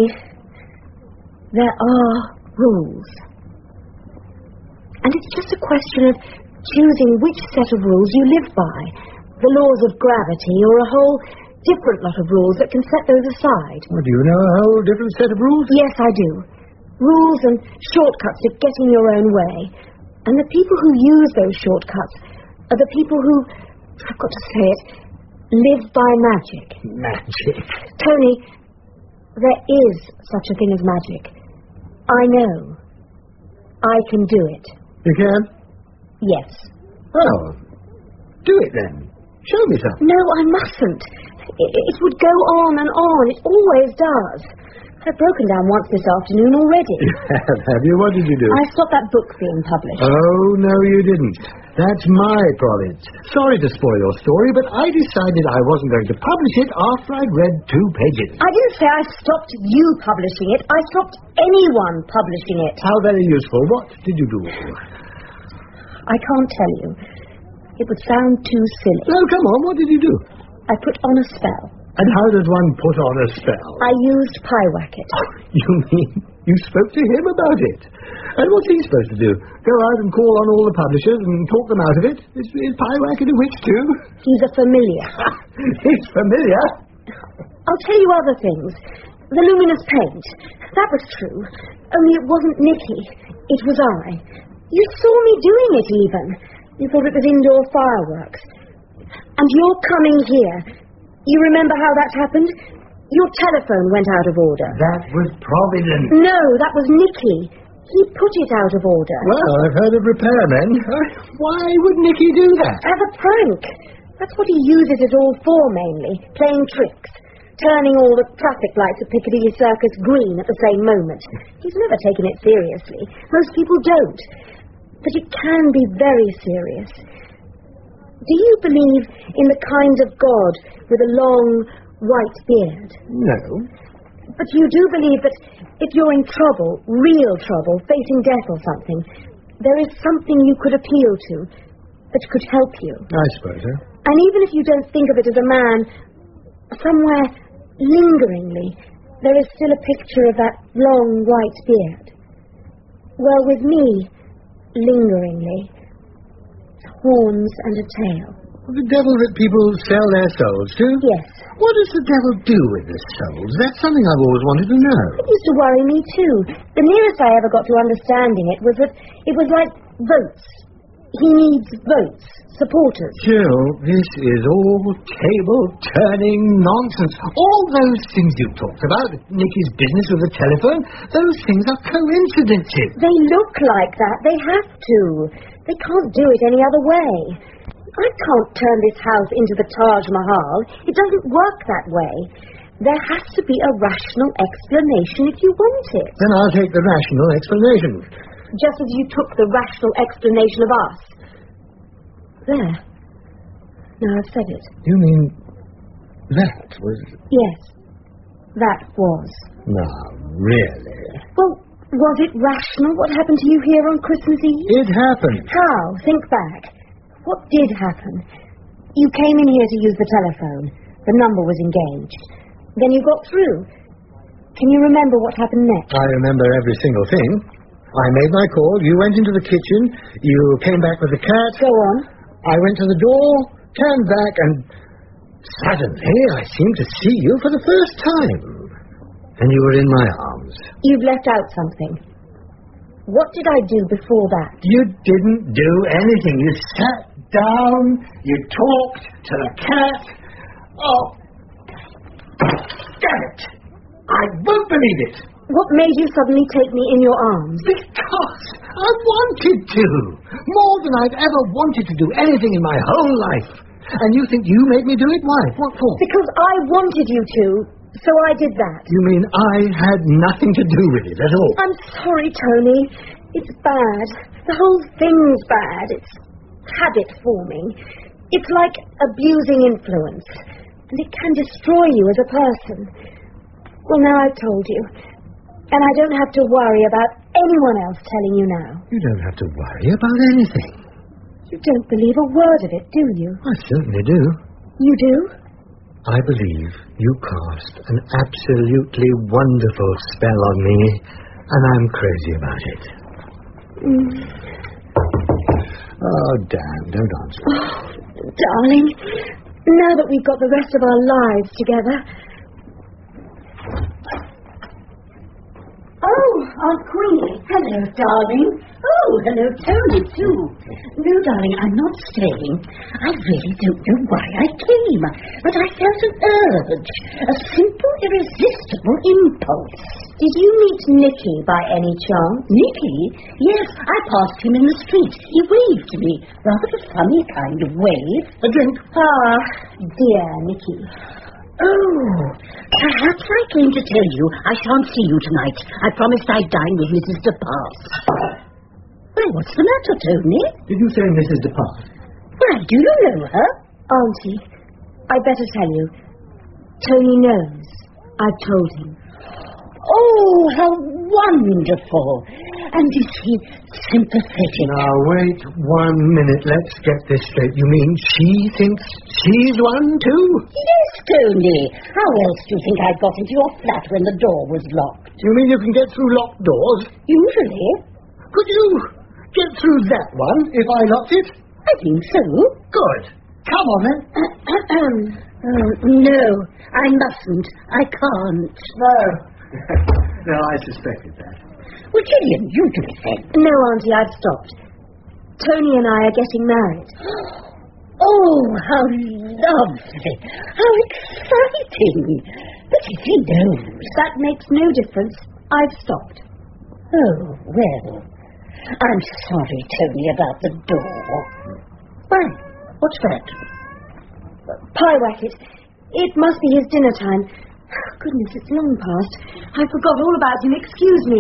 there are rules. And it's just a question of choosing which set of rules you live by. The laws of gravity or a whole different lot of rules that can set those aside. Well, do you know a whole different set of rules? Yes, I do. Rules and shortcuts to getting your own way. And the people who use those shortcuts are the people who, I've got to say it, live by magic. Magic? Tony, there is such a thing as magic. I know. I can do it. You can? Yes. Oh, do it then. Show me something. No, I mustn't. It, it would go on and on. It always does. I've broken down once this afternoon already. You have, have you? What did you do? I stopped that book being published. Oh, no, you didn't. That's my province. Sorry to spoil your story, but I decided I wasn't going to publish it after I'd read two pages. I didn't say I stopped you publishing it. I stopped anyone publishing it. How very useful. What did you do? I can't tell you. It would sound too silly. No, come on. What did you do? I put on a spell. And how does one put on a spell? I used Pie-wacket. You mean You spoke to him about it. And what's he supposed to do? Go out and call on all the publishers and talk them out of it? Is, is Pyewacket a witch too? He's a familiar. He's familiar? I'll tell you other things. The luminous paint. That was true. Only it wasn't Nicky. It was I. You saw me doing it even. You thought it was indoor fireworks. And you're coming here. You remember how that happened? Your telephone went out of order. That was Providence. No, that was Nicky. He put it out of order. Well, I've heard of repairmen. Why would Nicky do that? As a prank. That's what he uses it all for, mainly. Playing tricks. Turning all the traffic lights at Piccadilly Circus green at the same moment. He's never taken it seriously. Most people don't. But it can be very serious. Do you believe in the kind of God with a long, white beard? No. But you do believe that if you're in trouble, real trouble, facing death or something, there is something you could appeal to that could help you. I suppose so. And even if you don't think of it as a man, somewhere lingeringly, there is still a picture of that long white beard. Well, with me, lingeringly, horns and a tail. The devil that people sell their souls to? Yes. What does the devil do with the souls? That's something I've always wanted to know. It used to worry me too. The nearest I ever got to understanding it was that it was like votes. He needs votes, supporters. Jill, this is all table-turning nonsense. All those things you talked about, Nicky's business with the telephone, those things are coincidences. They look like that. They have to. They can't do it any other way. I can't turn this house into the Taj Mahal. It doesn't work that way. There has to be a rational explanation if you want it. Then I'll take the rational explanation. Just as you took the rational explanation of us. There. Now I've said it. You mean that was... Yes. That was. No, really? Well, was it rational what happened to you here on Christmas Eve? It happened. How? Think back. What did happen? You came in here to use the telephone. The number was engaged. Then you got through. Can you remember what happened next? I remember every single thing. I made my call. You went into the kitchen. You came back with the cat. Go on. I went to the door, turned back, and suddenly I seemed to see you for the first time. And you were in my arms. You've left out something. What did I do before that? You didn't do anything. You sat down, you talked to the cat. Oh, damn it! I won't believe it. What made you suddenly take me in your arms? Because I wanted to. More than I've ever wanted to do anything in my whole life. And you think you made me do it? Why? What for? Because I wanted you to, so I did that. You mean I had nothing to do with it at all? I'm sorry, Tony. It's bad. The whole thing's bad. It's habit forming. It's like abusing influence. And it can destroy you as a person. Well, now I've told you. And I don't have to worry about anyone else telling you now. You don't have to worry about anything. You don't believe a word of it, do you? I certainly do. You do? I believe you cast an absolutely wonderful spell on me, and I'm crazy about it. Mm. Oh, damn, don't answer. Oh, darling, now that we've got the rest of our lives together... Oh, Aunt Queenie. Hello, darling. Oh, hello, Tony, too. No, darling, I'm not staying. I really don't know why I came, but I felt an urge, a simple, irresistible impulse. Did you meet Nicky by any chance? Nicky? Yes, I passed him in the street. He waved to me, rather a funny kind of wave. A drink? Ah, dear Nicky. Oh, perhaps I came to tell you I shan't see you tonight. I promised I'd dine with Missus DePass. Well, what's the matter, Tony? Did you say Missus DePass? Why, do you know her? Auntie, I'd better tell you. Tony knows. I've told him. Oh, how wonderful. And is he sympathetic? Now, wait one minute. Let's get this straight. You mean she thinks she's one, too? Yes, Tony. How else do you think I got into your flat when the door was locked? You mean you can get through locked doors? Usually. Could you get through that one if I locked it? I think so. Good. Come on, then. oh, no, I mustn't. I can't. No. No, I suspected that. Well, Gillian, you do the same. No, Auntie, I've stopped. Tony and I are getting married. Oh, how lovely. How exciting. But if he knows... That makes no difference. I've stopped. Oh, well, I'm sorry, Tony, about the door. Why? What's that? Pyewacket. It must be his dinner time. Oh, goodness, it's long past. I forgot all about him. Excuse me.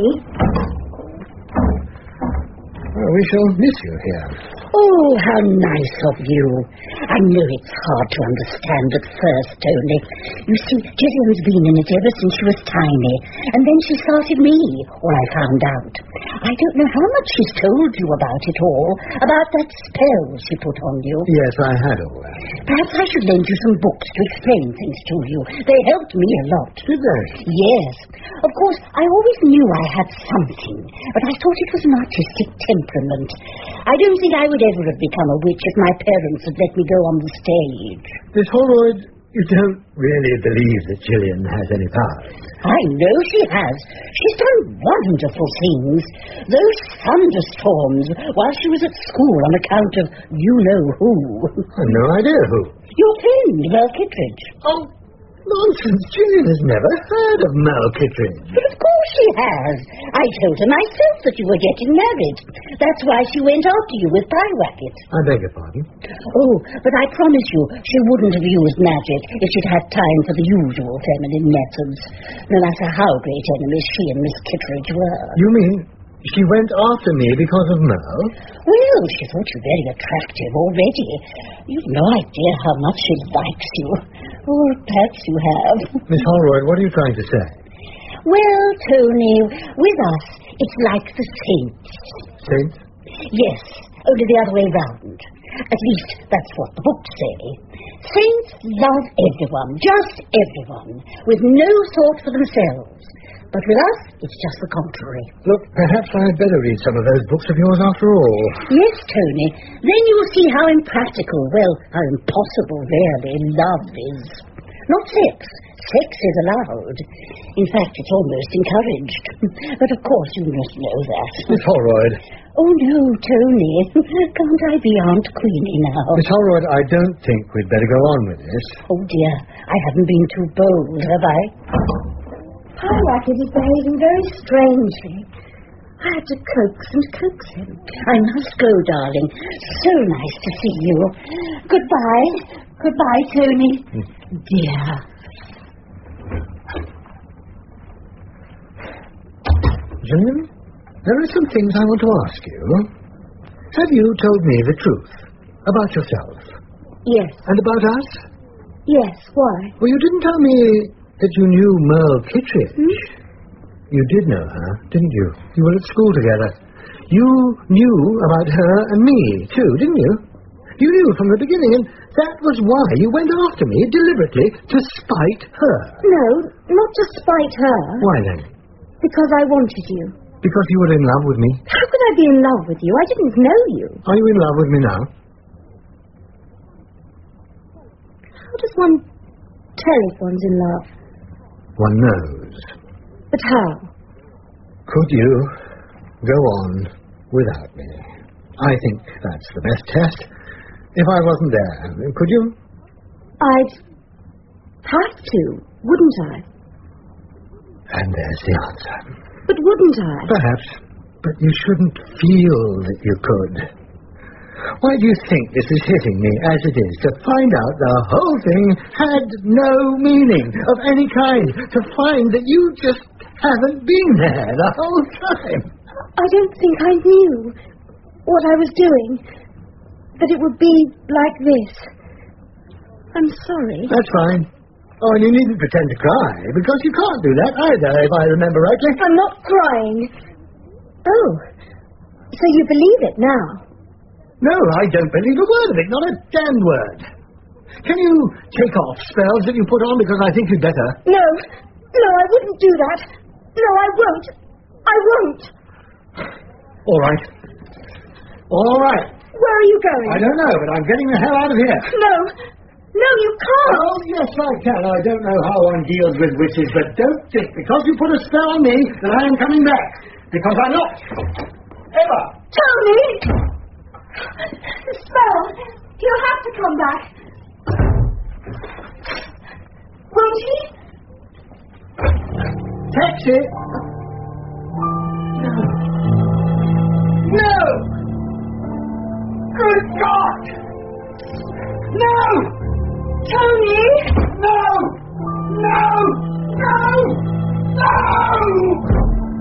Well, we shall miss you here. Oh, how nice of you. I know it's hard to understand at first, Tony. You see, Gillian's been in it ever since she was tiny, and then she started me, or I found out. I don't know how much she's told you about it all, about that spell she put on you. Yes, I had all that. Perhaps I should lend you some books to explain things to you. They helped me a lot. Did they? Yes. Of course, I always knew I had something, but I thought it was an artistic temperament. I don't think I would ever have become a witch if my parents had let me go on the stage. Miss Holroyd, you don't really believe that Gillian has any powers. I know she has. She's done wonderful things. Those thunderstorms while she was at school on account of you-know-who. I've no idea who. Your friend, Merle Kittredge. Oh, nonsense. Gillian has never heard of Merle Kittredge. But of course she has. I told her myself that you were getting married. That's why she went after you with Pyewacket. I beg your pardon? Oh, but I promise you she wouldn't have used magic if she'd had time for the usual feminine methods, no matter how great enemies she and Miss Kittredge were. You mean she went after me because of Merle? Well, she thought you very attractive already. You've no idea how much she likes you. Or perhaps you have. Miss Holroyd, what are you trying to say? Well, Tony, with us, it's like the saints. Saints? Yes, only the other way round. At least, that's what the books say. Saints love everyone, just everyone, with no thought for themselves. But with us, it's just the contrary. Look, perhaps I'd better read some of those books of yours after all. Yes, Tony. Then you'll see how impractical, well, how impossible, really, love is. Not sex. Sex is allowed. In fact, it's almost encouraged. But of course you must know that. Miss Holroyd. Oh, no, Tony. Can't I be Aunt Queenie now? Miss Holroyd, I don't think we'd better go on with this. Oh, dear. I haven't been too bold, have I? Pyewacket is behaving very strangely. I had to coax and coax him. I must go, darling. So nice to see you. Goodbye. Goodbye, Tony. Dear. Gillian, there are some things I want to ask you. Have you told me the truth about yourself? Yes. And about us? Yes, why? Well, you didn't tell me that you knew Merle Kittredge. Hmm? You did know her, didn't you? You were at school together. You knew about her and me, too, didn't you? You knew from the beginning, and that was why you went after me deliberately to spite her. No, not to spite her. Why then? Because I wanted you. Because you were in love with me? How could I be in love with you? I didn't know you. Are you in love with me now? How does one tell if one's in love? One knows. But how? Could you go on without me? I think that's the best test. If I wasn't there, could you? I'd have to, wouldn't I? And there's the answer. But wouldn't I? Perhaps, but you shouldn't feel that you could. Why do you think this is hitting me as it is? To find out the whole thing had no meaning of any kind. To find that you just haven't been there the whole time. I don't think I knew what I was doing. That it would be like this. I'm sorry. That's fine. Oh, and you needn't pretend to cry, because you can't do that either, if I remember rightly. I'm not crying. Oh, so you believe it now? No, I don't believe a word of it, not a damned word. Can you take off spells that you put on because I think you'd better? No, no, I wouldn't do that. No, I won't. I won't. All right. All right. Where are you going? I don't know, but I'm getting the hell out of here. No, no, you can't. Oh, yes, I can. I don't know how one deals with witches, but don't think because you put a spell on me that I am coming back. Because I'm not. Ever. Tony! The spell. He'll have to come back. Won't he? Taxi. No. No! Good God! No! Tony! No! No! No! No!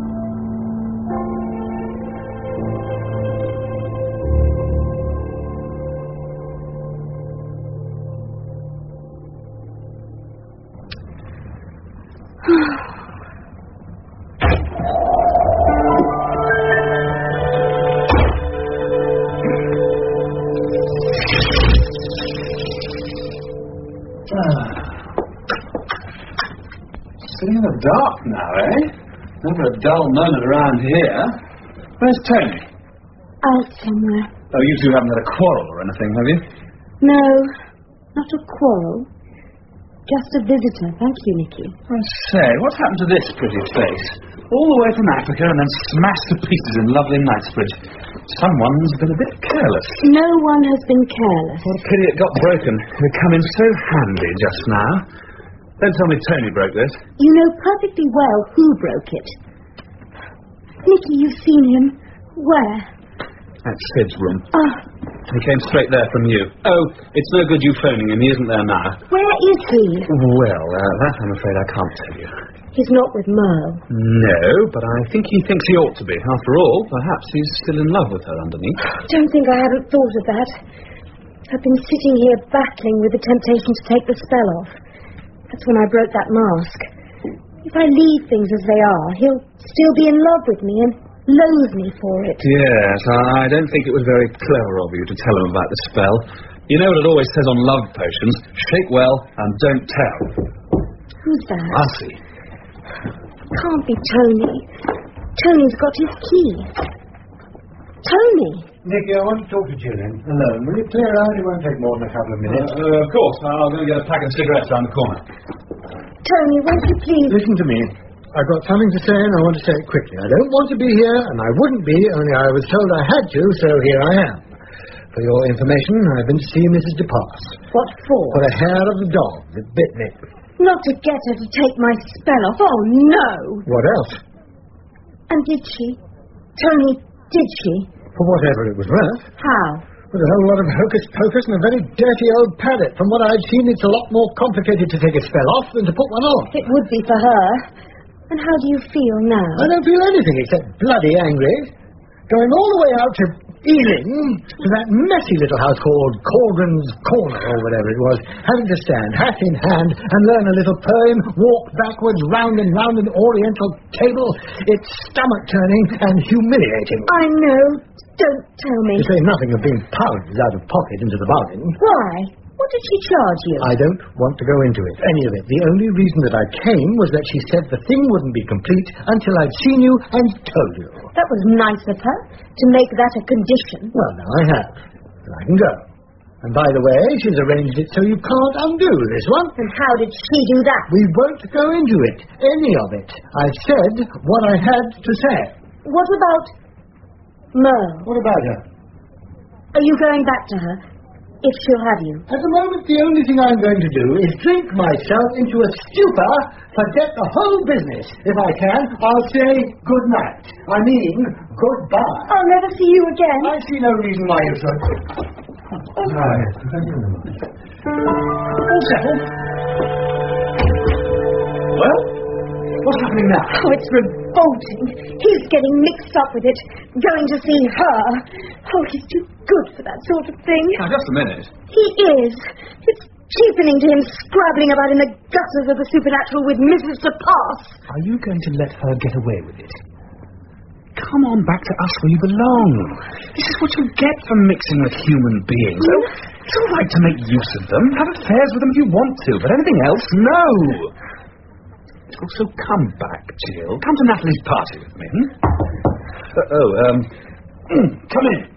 Sitting in the dark now, eh? Never a dull moment around here. Where's Tony? Out somewhere. Oh, you two haven't had a quarrel or anything, have you? No, not a quarrel. Just a visitor. Thank you, Nicky. I say, what's happened to this pretty face? All the way from Africa and then smashed to pieces in lovely Knightsbridge. Someone's been a bit careless. No one has been careless. What a pity it got broken. It would come in so handy just now. Don't tell me Tony broke this. You know perfectly well who broke it. Nicky, you've seen him. Where? At Sid's room. Oh. He came straight there from you. Oh, it's no good you phoning him. He isn't there now. Where is he? Well, uh, that I'm afraid I can't tell you. He's not with Merle. No, but I think he thinks he ought to be. After all, perhaps he's still in love with her underneath. Don't think I haven't thought of that. I've been sitting here battling with the temptation to take the spell off. That's when I broke that mask. If I leave things as they are, he'll still be in love with me and loathe me for it. Yes, I don't think it was very clever of you to tell him about the spell. You know what it always says on love potions? Shake well and don't tell. Who's that? Marcy. Can't be Tony. Tony's got his key. Tony! Nicky, I want to talk to Julian alone. Will you clear out? It won't take more than a couple of minutes. Uh, uh, of course. I'll go and get a pack of cigarettes down the corner. Tony, won't you please... Listen to me. I've got something to say and I want to say it quickly. I don't want to be here and I wouldn't be, only I was told I had to, so here I am. For your information, I've been to see Missus DePass. What for? For the hair of the dog that bit me. Not to get her to take my spell off. Oh, no! What else? And did she? Tony, did she? For whatever it was worth. How? With a whole lot of hocus-pocus and a very dirty old paddock. From what I'd seen, it's a lot more complicated to take a spell off than to put one on. It would be for her. And how do you feel now? I don't feel anything except bloody angry. Going all the way out to Ealing, to that messy little house called Cauldron's Corner, or whatever it was, having to stand hat in hand and learn a little poem, walk backwards round and round an oriental table. It's stomach-turning and humiliating. I know. Don't tell me. To say nothing of being pounds out of pocket into the bargain. Why? What did she charge you? I don't want to go into it, any of it. The only reason that I came was that she said the thing wouldn't be complete until I'd seen you and told you. That was nice of her, to make that a condition. Well, now I have. And I can go. And by the way, she's arranged it so you can't undo this one. And how did she do that? We won't go into it, any of it. I said what I had to say. What about Merle? What about her? Are you going back to her? If she'll have you. At the moment, the only thing I'm going to do is drink myself into a stupor, forget the whole business. If I can, I'll say good night. I mean, goodbye. I'll never see you again. I see no reason why you should. Right. All settled. Well, what's happening now? Oh, it's revolting. He's getting mixed up with it. Going to see her. Oh, he's too good for that sort of thing. Now, just a minute. He is. It's cheapening to him scrabbling about in the gutters of the supernatural with Missus DePass. Are you going to let her get away with it? come on back to us where you belong. This is what you get for mixing with human beings. So, it's all right to make use of them. Have affairs with them if you want to, but anything else, no. So come back, Jill. Come to Natalie's party with me. Hmm? Uh, oh, um, come in.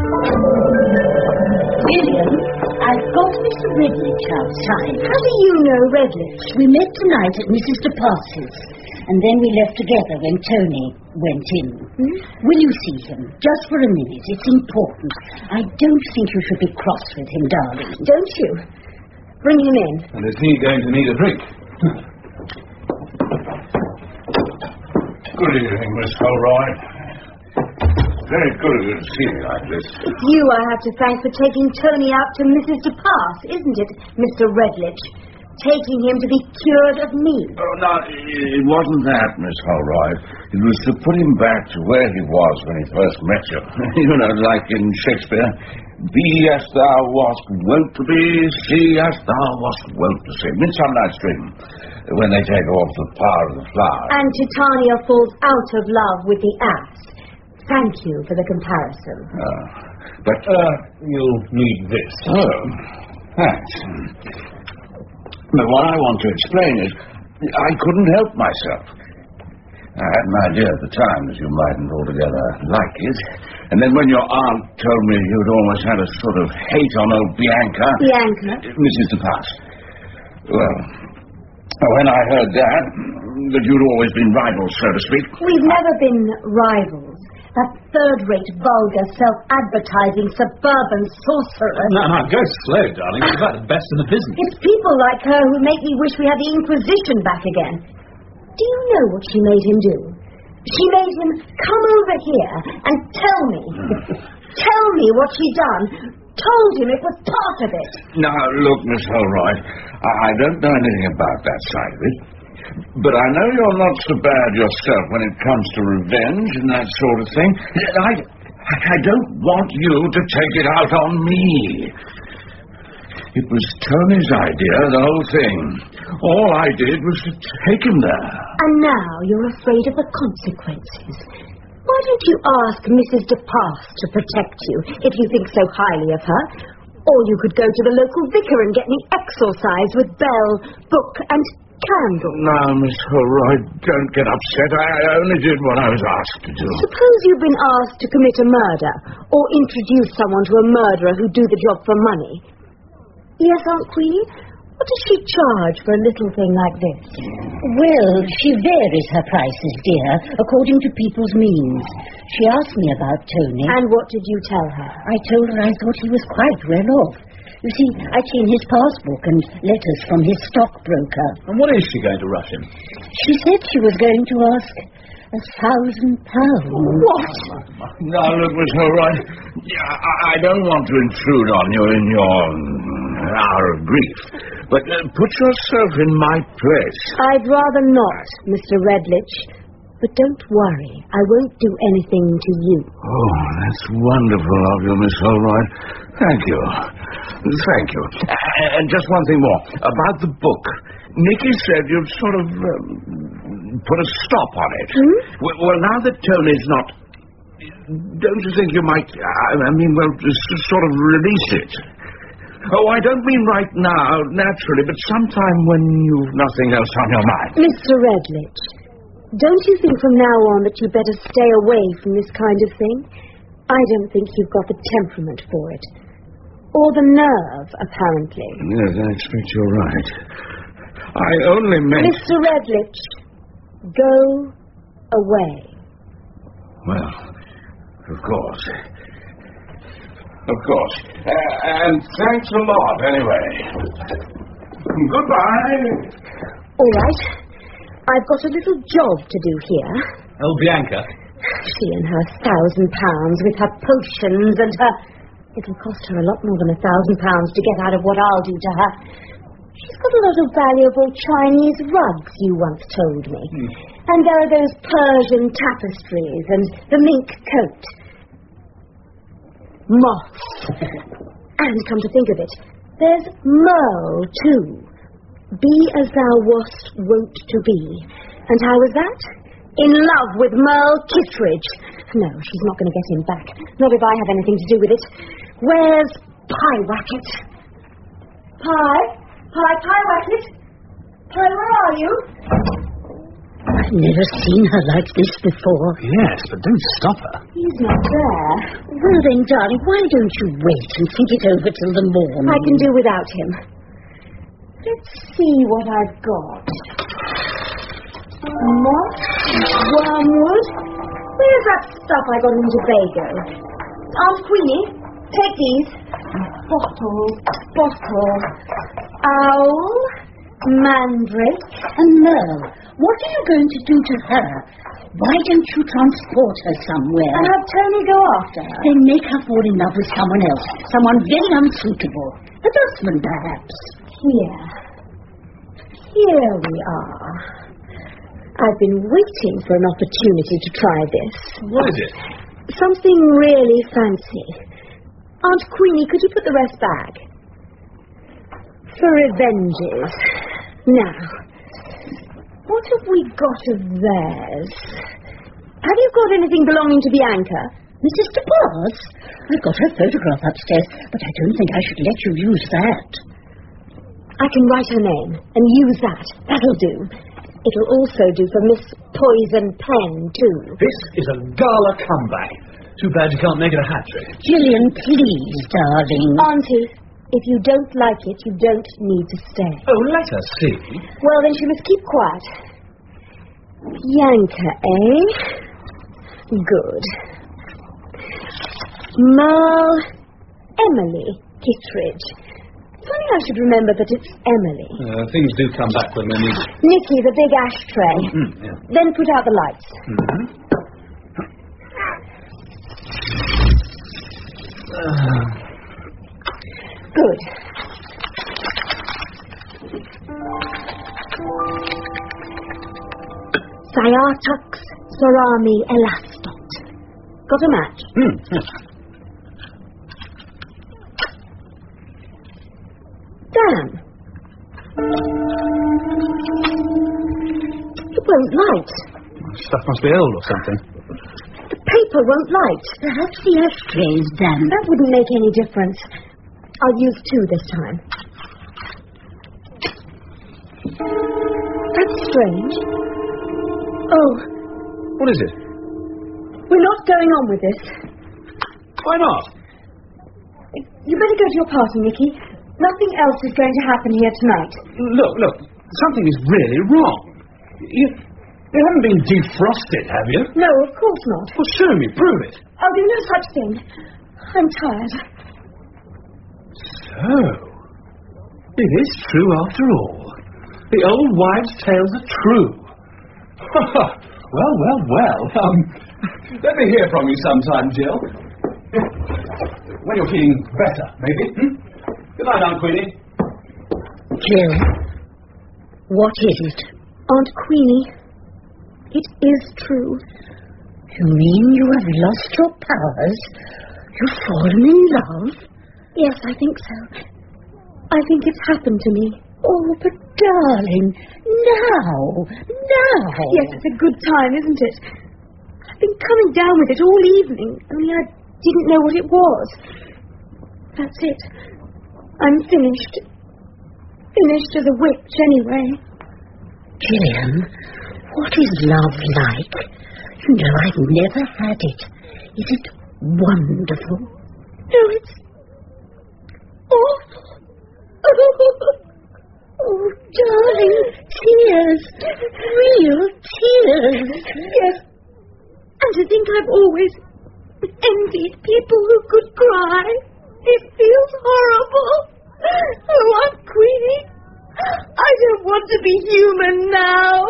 William, I've got Mister Redlich outside. How do you know Redlich? We met tonight at Missus De Pass's, and then we left together when Tony went in. Hmm? Will you see him? Just for a minute. It's important. I don't think you should be cross with him, darling. Don't you? Bring him in. And is he going to need a drink? Good evening, Miss Holroyd. Very good of you to see me like this. It's you I have to thank for taking Tony out to Missus De Pass, isn't it, Mister Redlich? Taking him to be cured of me. Oh, no, it wasn't that, Miss Holroyd. It was to put him back to where he was when he first met you. You know, like in Shakespeare. Be as thou wast wont to be, see as thou wast wont to see. Midsummer Night's Dream, when they take off the power of the flower. And Titania falls out of love with the ass. Thank you for the comparison. Uh, but, uh, you'll need this. Oh, thanks. But what I want to explain is, I couldn't help myself. I had an idea at the time that you mightn't altogether like it. And then when your aunt told me you'd always had a sort of hate on old Bianca... Bianca? Missus De Pass. Well, when I heard that, that you'd always been rivals, so to speak... We've never been rivals. That third-rate, vulgar, self-advertising, suburban sorcerer... No, no, go slow, darling. She's about the best in the business. It's people like her who make me wish we had the Inquisition back again. Do you know what she made him do? She made him come over here and tell me. Tell me what she'd done. Told him it was part of it. Now, look, Miss Holroyd, I, I don't know anything about that side of it. But I know you're not so bad yourself when it comes to revenge and that sort of thing. I, I don't want you to take it out on me. It was Tony's idea, the whole thing. All I did was to take him there. And now you're afraid of the consequences. Why don't you ask Missus De Pass to protect you, if you think so highly of her? Or you could go to the local vicar and get me exorcised with bell, book, and candle. Now, Miss Holroyd, don't get upset. I only did what I was asked to do. Suppose you've been asked to commit a murder, or introduce someone to a murderer who'd do the job for money. Yes, Aunt Queenie? What does she charge for a little thing like this? Well, she varies her prices, dear, according to people's means. She asked me about Tony. And what did you tell her? I told her I thought he was quite well off. You see, I'd seen his passbook and letters from his stockbroker. And what is she going to rush him? She said she was going to ask a thousand pounds. What? Now, look, Miss Holroyd, I, I don't want to intrude on you in your hour of grief, but uh, put yourself in my place. I'd rather not, Mister Redlich. But don't worry, I won't do anything to you. Oh, that's wonderful of you, Miss Holroyd. Thank you. Thank you. Uh, and just one thing more. About the book. Nicky said you'd sort of um, put a stop on it. Hmm? Well, well, now that Tony's not... Don't you think you might... I, I mean, well, just sort of release it? Oh, I don't mean right now, naturally, but sometime when you've nothing else on your mind. Mister Redlich, don't you think from now on that you'd better stay away from this kind of thing? I don't think you've got the temperament for it. Or the nerve, apparently. Yes, I expect you're right. I only meant... Mister Redlich, go away. Well, of course. Of course. Uh, and thanks a lot, anyway. Goodbye. All right. I've got a little job to do here. Oh, Bianca. She and her thousand pounds with her potions and her... It'll cost her a lot more than a thousand pounds to get out of what I'll do to her. She's got a lot of valuable Chinese rugs, you once told me. Hmm. And there are those Persian tapestries and the mink coat. Moths. And come to think of it, there's Merle, too. Be as thou wast wont to be. And how was that? In love with Merle Kittredge. No, she's not going to get him back. Not if I have anything to do with it. Where's Pyewacket? Pye? Pye, Pyewacket? Pye, where are you? I've never seen her like this before. Yes, but don't stop her. He's not there. Well then, darling, why don't you wait and think it over till the morning? I can do without him. Let's see what I've got. Moss, wormwood. Where's that stuff I got in Tobago? Aunt Queenie, take these. Bottle, bottle. Owl, mandrake. And Merle, what are you going to do to her? Why don't you transport her somewhere? And have Tony go after her. Then make her fall in love with someone else. Someone very unsuitable. A dustman, perhaps. Here. Here we are. I've been waiting for an opportunity to try this. What is it? Something really fancy. Aunt Queenie, could you put the rest back? For revenges. Now, what have we got of theirs? Have you got anything belonging to Bianca? Missus DePaz? I've got her photograph upstairs, but I don't think I should let you use that. I can write her name and use that. That'll do. It'll also do for Miss Poison Pen, too. This is a gala comeback. Too bad you can't make it a hat-trick. Gillian, please, darling. Auntie, if you don't like it, you don't need to stay. Oh, let us see. Well, then she must keep quiet. Bianca, eh? Good. Merle, Emily Kittredge. Funny I should remember that it's Emily. Uh, things do come back when they're needed. Nicky, the big ashtray. Mm, yeah. Then put out the lights. Mm-hmm. Uh. Good. Cyartux Sorami Elastot. Got a match? Mm, yes. Damn. It won't light. Stuff must be old or something. The paper won't light. Perhaps the ashtray is damp. That wouldn't make any difference. I'll use two this time. That's strange. Oh. What is it? We're not going on with this. Why not? You better go to your party, Nicky. Nothing else is going to happen here tonight. Look, look. Something is really wrong. You, you haven't been defrosted, have you? No, of course not. Well, show me. Prove it. I'll do no such thing. I'm tired. So, it is true after all. The old wives' tales are true. Well, well, well. Um, let me hear from you sometime, Jill. When you're feeling better, maybe. Hmm? Good night, Aunt Queenie. Jill, what is it? Aunt Queenie, it is true. You mean you have lost your powers? You've fallen in love? Yes, I think so. I think it's happened to me. Oh, but darling, now, now. Yes, it's a good time, isn't it? I've been coming down with it all evening, only I didn't know what it was. That's it. I'm finished. Finished as a witch, anyway. Gillian, what is love like? You know, I've never had it. Is it wonderful? No, it's awful. Oh, darling, tears. Real tears. Yes. And to think I've always envied people who could cry. It feels horrible. Oh, Aunt Queenie, I don't want to be human now.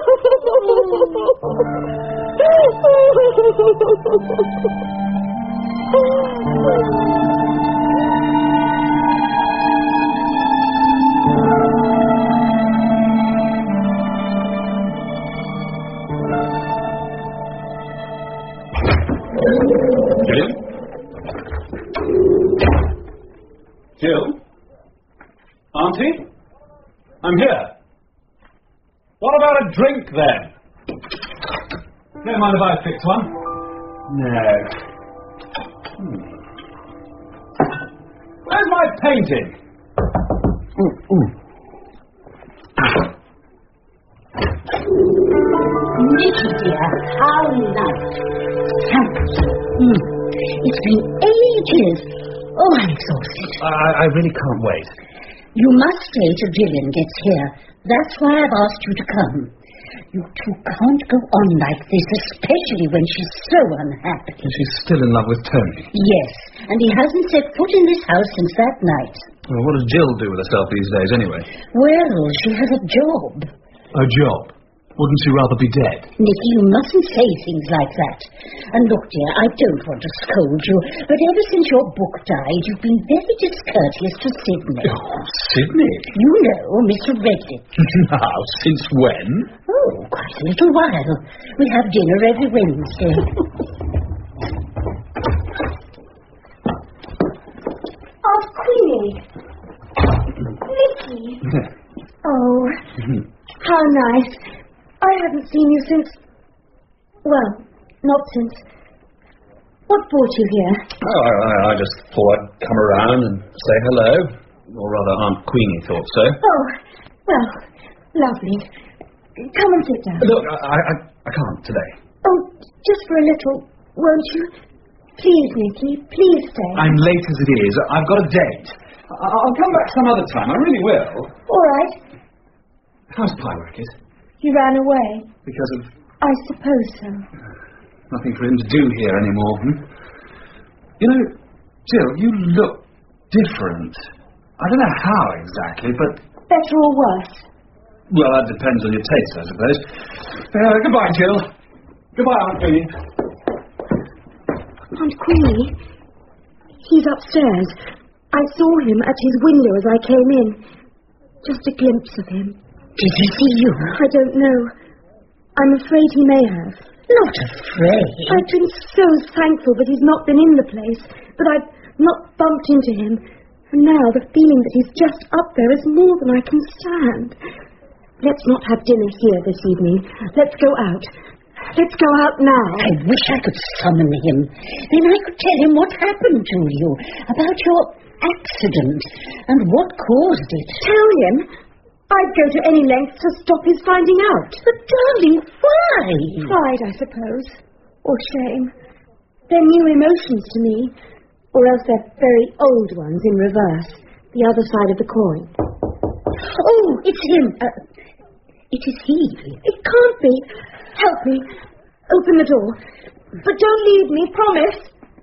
Jill? Jill? Auntie? I'm here. What about a drink, then? Never mind if I fix one. No. Hmm. Where's my painting? Ooh, ooh. Nicky, dear, how nice. Thank you. Mm. It's been ages. Oh, I'm exhausted. I, I really can't wait. You must stay till Gillian gets here. That's why I've asked you to come. You two can't go on like this, especially when she's so unhappy. She's still in love with Tony. Yes, and he hasn't set foot in this house since that night. Well, what does Jill do with herself these days, anyway? Well, she has a job. A job? Wouldn't she rather be dead? Nicky, you mustn't say things like that. And look, dear, I don't want to scold you, but ever since your book died, you've been very discourteous to Sydney. Oh, Sydney? You know, Mister Reddick. Now, since when? Oh, quite a little while. We have dinner every Wednesday. Aunt Queenie! Nicky! Oh, how nice. I haven't seen you since... Well, not since... What brought you here? Oh, I, I just thought I'd come around and say hello. Or rather, Aunt Queenie thought so. Oh, well, lovely. Come and sit down. Look, I, I, I can't today. Oh, just for a little, won't you? Please, Nicky, please stay. I'm late as it is. I've got a date. I, I'll come back some other time. I really will. All right. How's Pyracket? He ran away. Because of... I suppose so. Nothing for him to do here anymore. Hmm? You know, Jill, you look different. I don't know how exactly, but... Better or worse? Well, that depends on your taste, I suppose. Uh, goodbye, Jill. Goodbye, Aunt Queenie. Aunt Queenie? He's upstairs. I saw him at his window as I came in. Just a glimpse of him. Did he see you? I don't know. I'm afraid he may have. Not afraid? I've been so thankful that he's not been in the place, that I've not bumped into him. And now the feeling that he's just up there is more than I can stand. Let's not have dinner here this evening. Let's go out. Let's go out now. I wish I could summon him. Then I could tell him what happened to you, about your accident, and what caused it. Tell him? I'd go to any length to stop his finding out. But, darling, why? Pride, I suppose. Or shame. They're new emotions to me. Or else they're very old ones in reverse. The other side of the coin. Oh, it's him. Uh, it is he. It can't be. Help me. Open the door. But don't leave me, promise.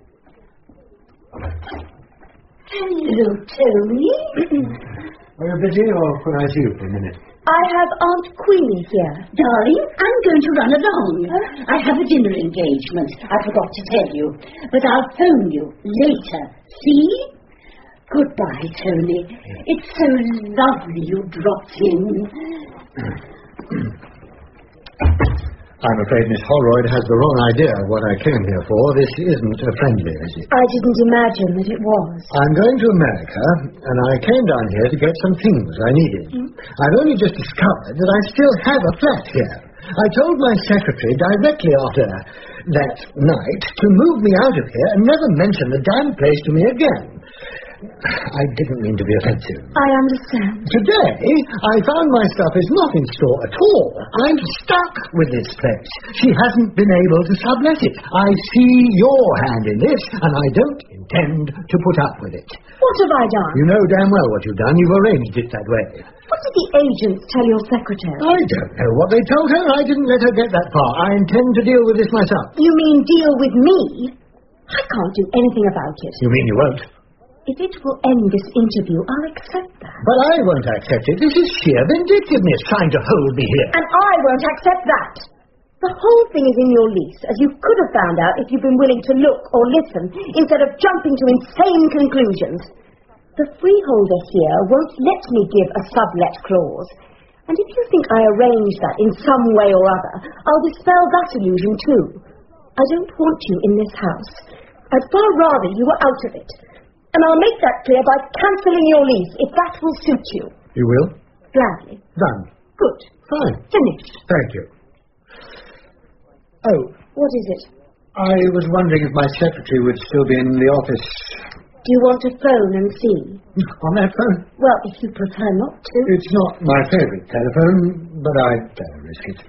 Hello, Tony. Are you busy, or could I see you for a minute? I have Aunt Queenie here. Darling, I'm going to run along. Huh? I have a dinner engagement. I forgot to tell you. But I'll phone you later. See? Goodbye, Tony. It's so lovely you dropped in. I'm afraid Miss Holroyd has the wrong idea of what I came here for. This isn't a friendly visit. I didn't imagine that it was. I'm going to America, and I came down here to get some things I needed. Mm. I've only just discovered that I still have a flat here. I told my secretary directly after that night to move me out of here and never mention the damn place to me again. I didn't mean to be offensive. I understand. Today, I found my stuff is not in store at all. I'm stuck with this place. She hasn't been able to sublet it. I see your hand in this, and I don't intend to put up with it. What have I done? You know damn well what you've done. You've arranged it that way. What did the agents tell your secretary? I don't know what they told her. I didn't let her get that far. I intend to deal with this myself. You mean deal with me? I can't do anything about it. You mean you won't? If it will end this interview, I'll accept that. But I won't accept it. This is sheer vindictiveness trying to hold me here. And I won't accept that. The whole thing is in your lease, as you could have found out if you'd been willing to look or listen, instead of jumping to insane conclusions. The freeholder here won't let me give a sublet clause. And if you think I arranged that in some way or other, I'll dispel that illusion too. I don't want you in this house. I'd far rather you were out of it. And I'll make that clear by cancelling your lease, if that will suit you. You will? Gladly. Done. Good. Fine. Finished. Thank you. Oh. What is it? I was wondering if my secretary would still be in the office. Do you want to phone and see? On that phone? Well, if you prefer not to. It's not my favourite telephone, but I'd better risk it.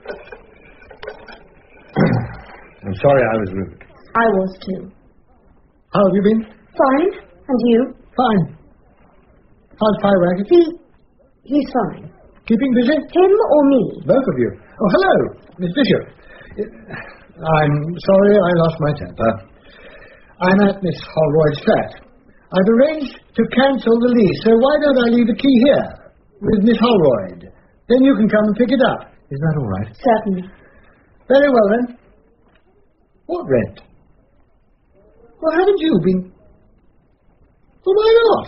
I'm sorry I was rude. I was too. How have you been? Fine. And you? Fine. How's Pyraggett? He... he's fine. Keeping busy? Him or me? Both of you. Oh, hello, Miss Bishop. I'm sorry I lost my temper. I'm at Miss Holroyd's flat. I've arranged to cancel the lease, so why don't I leave the key here with Miss Holroyd? Then you can come and pick it up. Is that all right? Certainly. Very well, then. What rent? Well, haven't you been... Well, why not?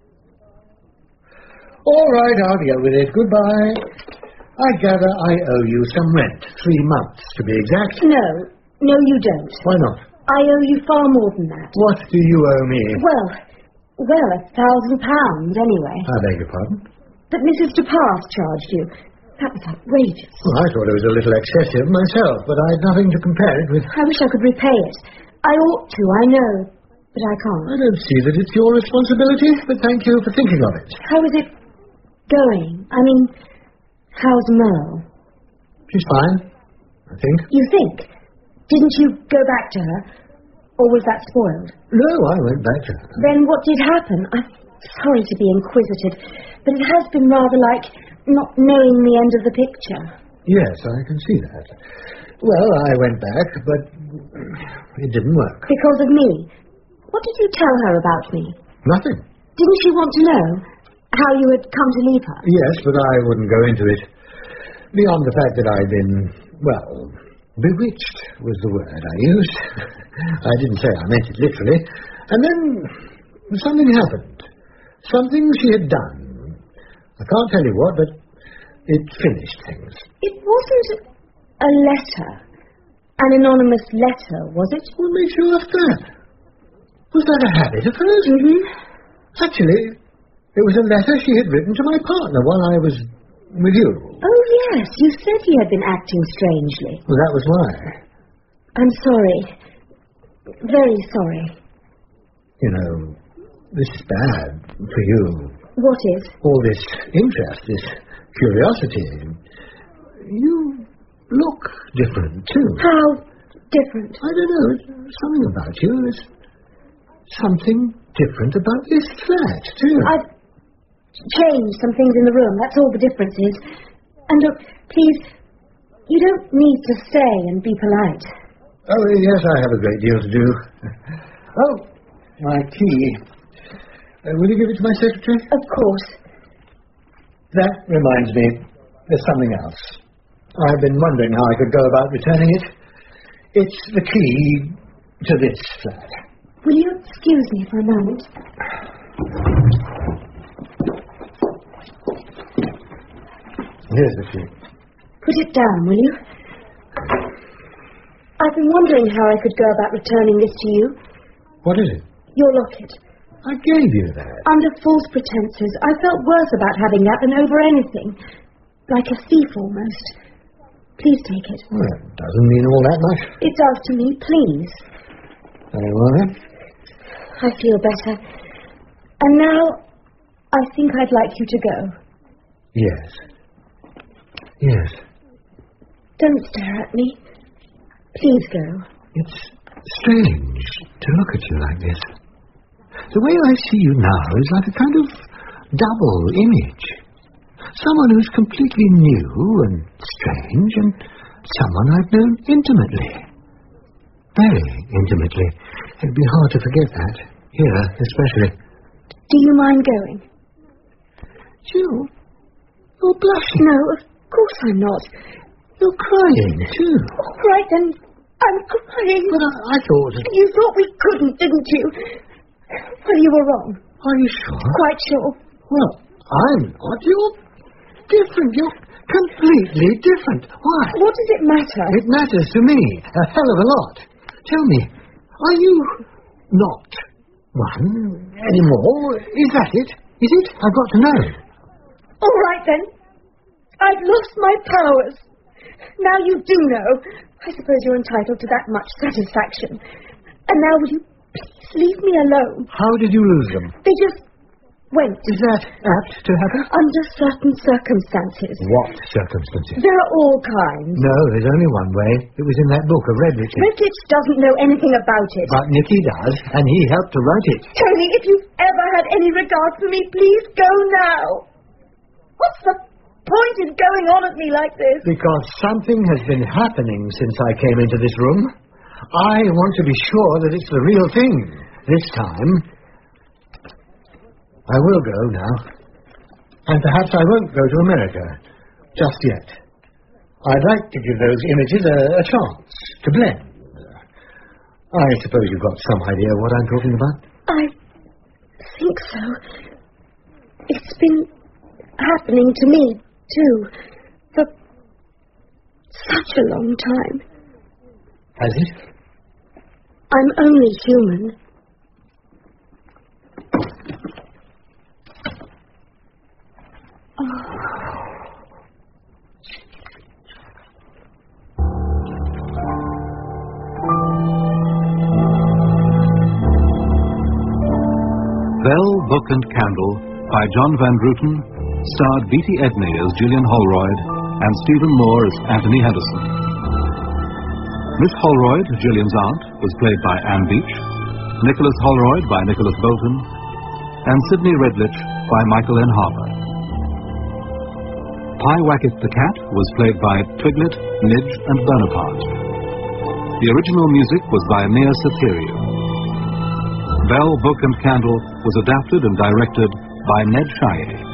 All right, I'll deal with it. Goodbye. I gather I owe you some rent. Three months, to be exact. No. No, you don't. Why not? I owe you far more than that. What do you owe me? Well, well, a thousand pounds, anyway. I beg your pardon? But Missus DePass charged you. That was outrageous. Well, I thought it was a little excessive myself, but I'd nothing to compare it with. I wish I could repay it. I ought to, I know, but I can't. I don't see that it's your responsibility, but thank you for thinking of it. How is it going? I mean, how's Merle? She's fine, I think. You think? Didn't you go back to her? Or was that spoiled? No, I went back to her. Then what did happen? I'm sorry to be inquisitive, but it has been rather like not knowing the end of the picture. Yes, I can see that. Well, I went back, but it didn't work. Because of me? What did you tell her about me? Nothing. Didn't she want to know how you had come to leave her? Yes, but I wouldn't go into it. Beyond the fact that I'd been, well, bewitched was the word I used. I didn't say I meant it literally. And then something happened. Something she had done. I can't tell you what, but it finished things. It wasn't a letter. An anonymous letter, was it? What makes you ask that? Was that a habit of hers? Mm-hmm. Actually, it was a letter she had written to my partner while I was with you. Oh, yes. You said he had been acting strangely. Well, that was why. I'm sorry. Very sorry. You know, this is bad for you. What is? All this interest, this curiosity. You look different, too. How different? I don't know. Something about you. There's something different about this flat, too. I've changed some things in the room. That's all the difference is. And look, please, you don't need to stay and be polite. Oh, yes, I have a great deal to do. Oh, my key. Uh, will you give it to my secretary? Of course. That reminds me, there's something else. I've been wondering how I could go about returning it. It's the key to this flat. Will you excuse me for a moment? Here's the key. Put it down, will you? I've been wondering how I could go about returning this to you. What is it? Your locket. I gave you that. Under false pretenses. I felt worse about having that than over anything. Like a thief, almost. Please take it. Well, that doesn't mean all that much. It does to me, please. Very well, then. I feel better. And now, I think I'd like you to go. Yes. Yes. Don't stare at me. Please go. It's strange to look at you like this. The way I see you now is like a kind of double image. Someone who's completely new and strange, and someone I've known intimately. Very intimately. It'd be hard to forget that. Here, especially. Do you mind going? Jill, you're blushing. No, of course I'm not. You're crying, too. All right, then. I'm crying. But I, I thought... You thought we couldn't, didn't you? Well, you were wrong. Are you sure? Quite sure. Well, I'm not. You're different. You're completely different. Why? What does it matter? It matters to me a hell of a lot. Tell me, are you not one anymore? Is that it? Is it? I've got to know. All right, then. I've lost my powers. Now you do know. I suppose you're entitled to that much satisfaction. And now will you please leave me alone? How did you lose them? They just went. Is that apt to happen? Under certain circumstances. What circumstances? There are all kinds. No, there's only one way. It was in that book of Redlich. Redlich doesn't know anything about it. But Nicky does, and he helped to write it. Tony, if you've ever had any regard for me, please go now. What's the point in going on at me like this? Because something has been happening since I came into this room. I want to be sure that it's the real thing. This time. I will go now. And perhaps I won't go to America. Just yet. I'd like to give those images a, a chance to blend. I suppose you've got some idea of what I'm talking about? I think so. It's been happening to me, too, for such a long time. Has it? I'm only human. Bell, Book and Candle by John Van Druten starred Beatty Edney as Gillian Holroyd and Stephen Moore as Anthony Henderson. Miss Holroyd, Gillian's aunt, was played by Anne Beach, Nicholas Holroyd by Nicholas Bolton, and Sidney Redlich by Michael N. Harper. Pye Wackett the Cat was played by Twiglet, Midge and Bonaparte. The original music was by Mia Satherio. Bell, Book and Candle was adapted and directed by Ned Shire.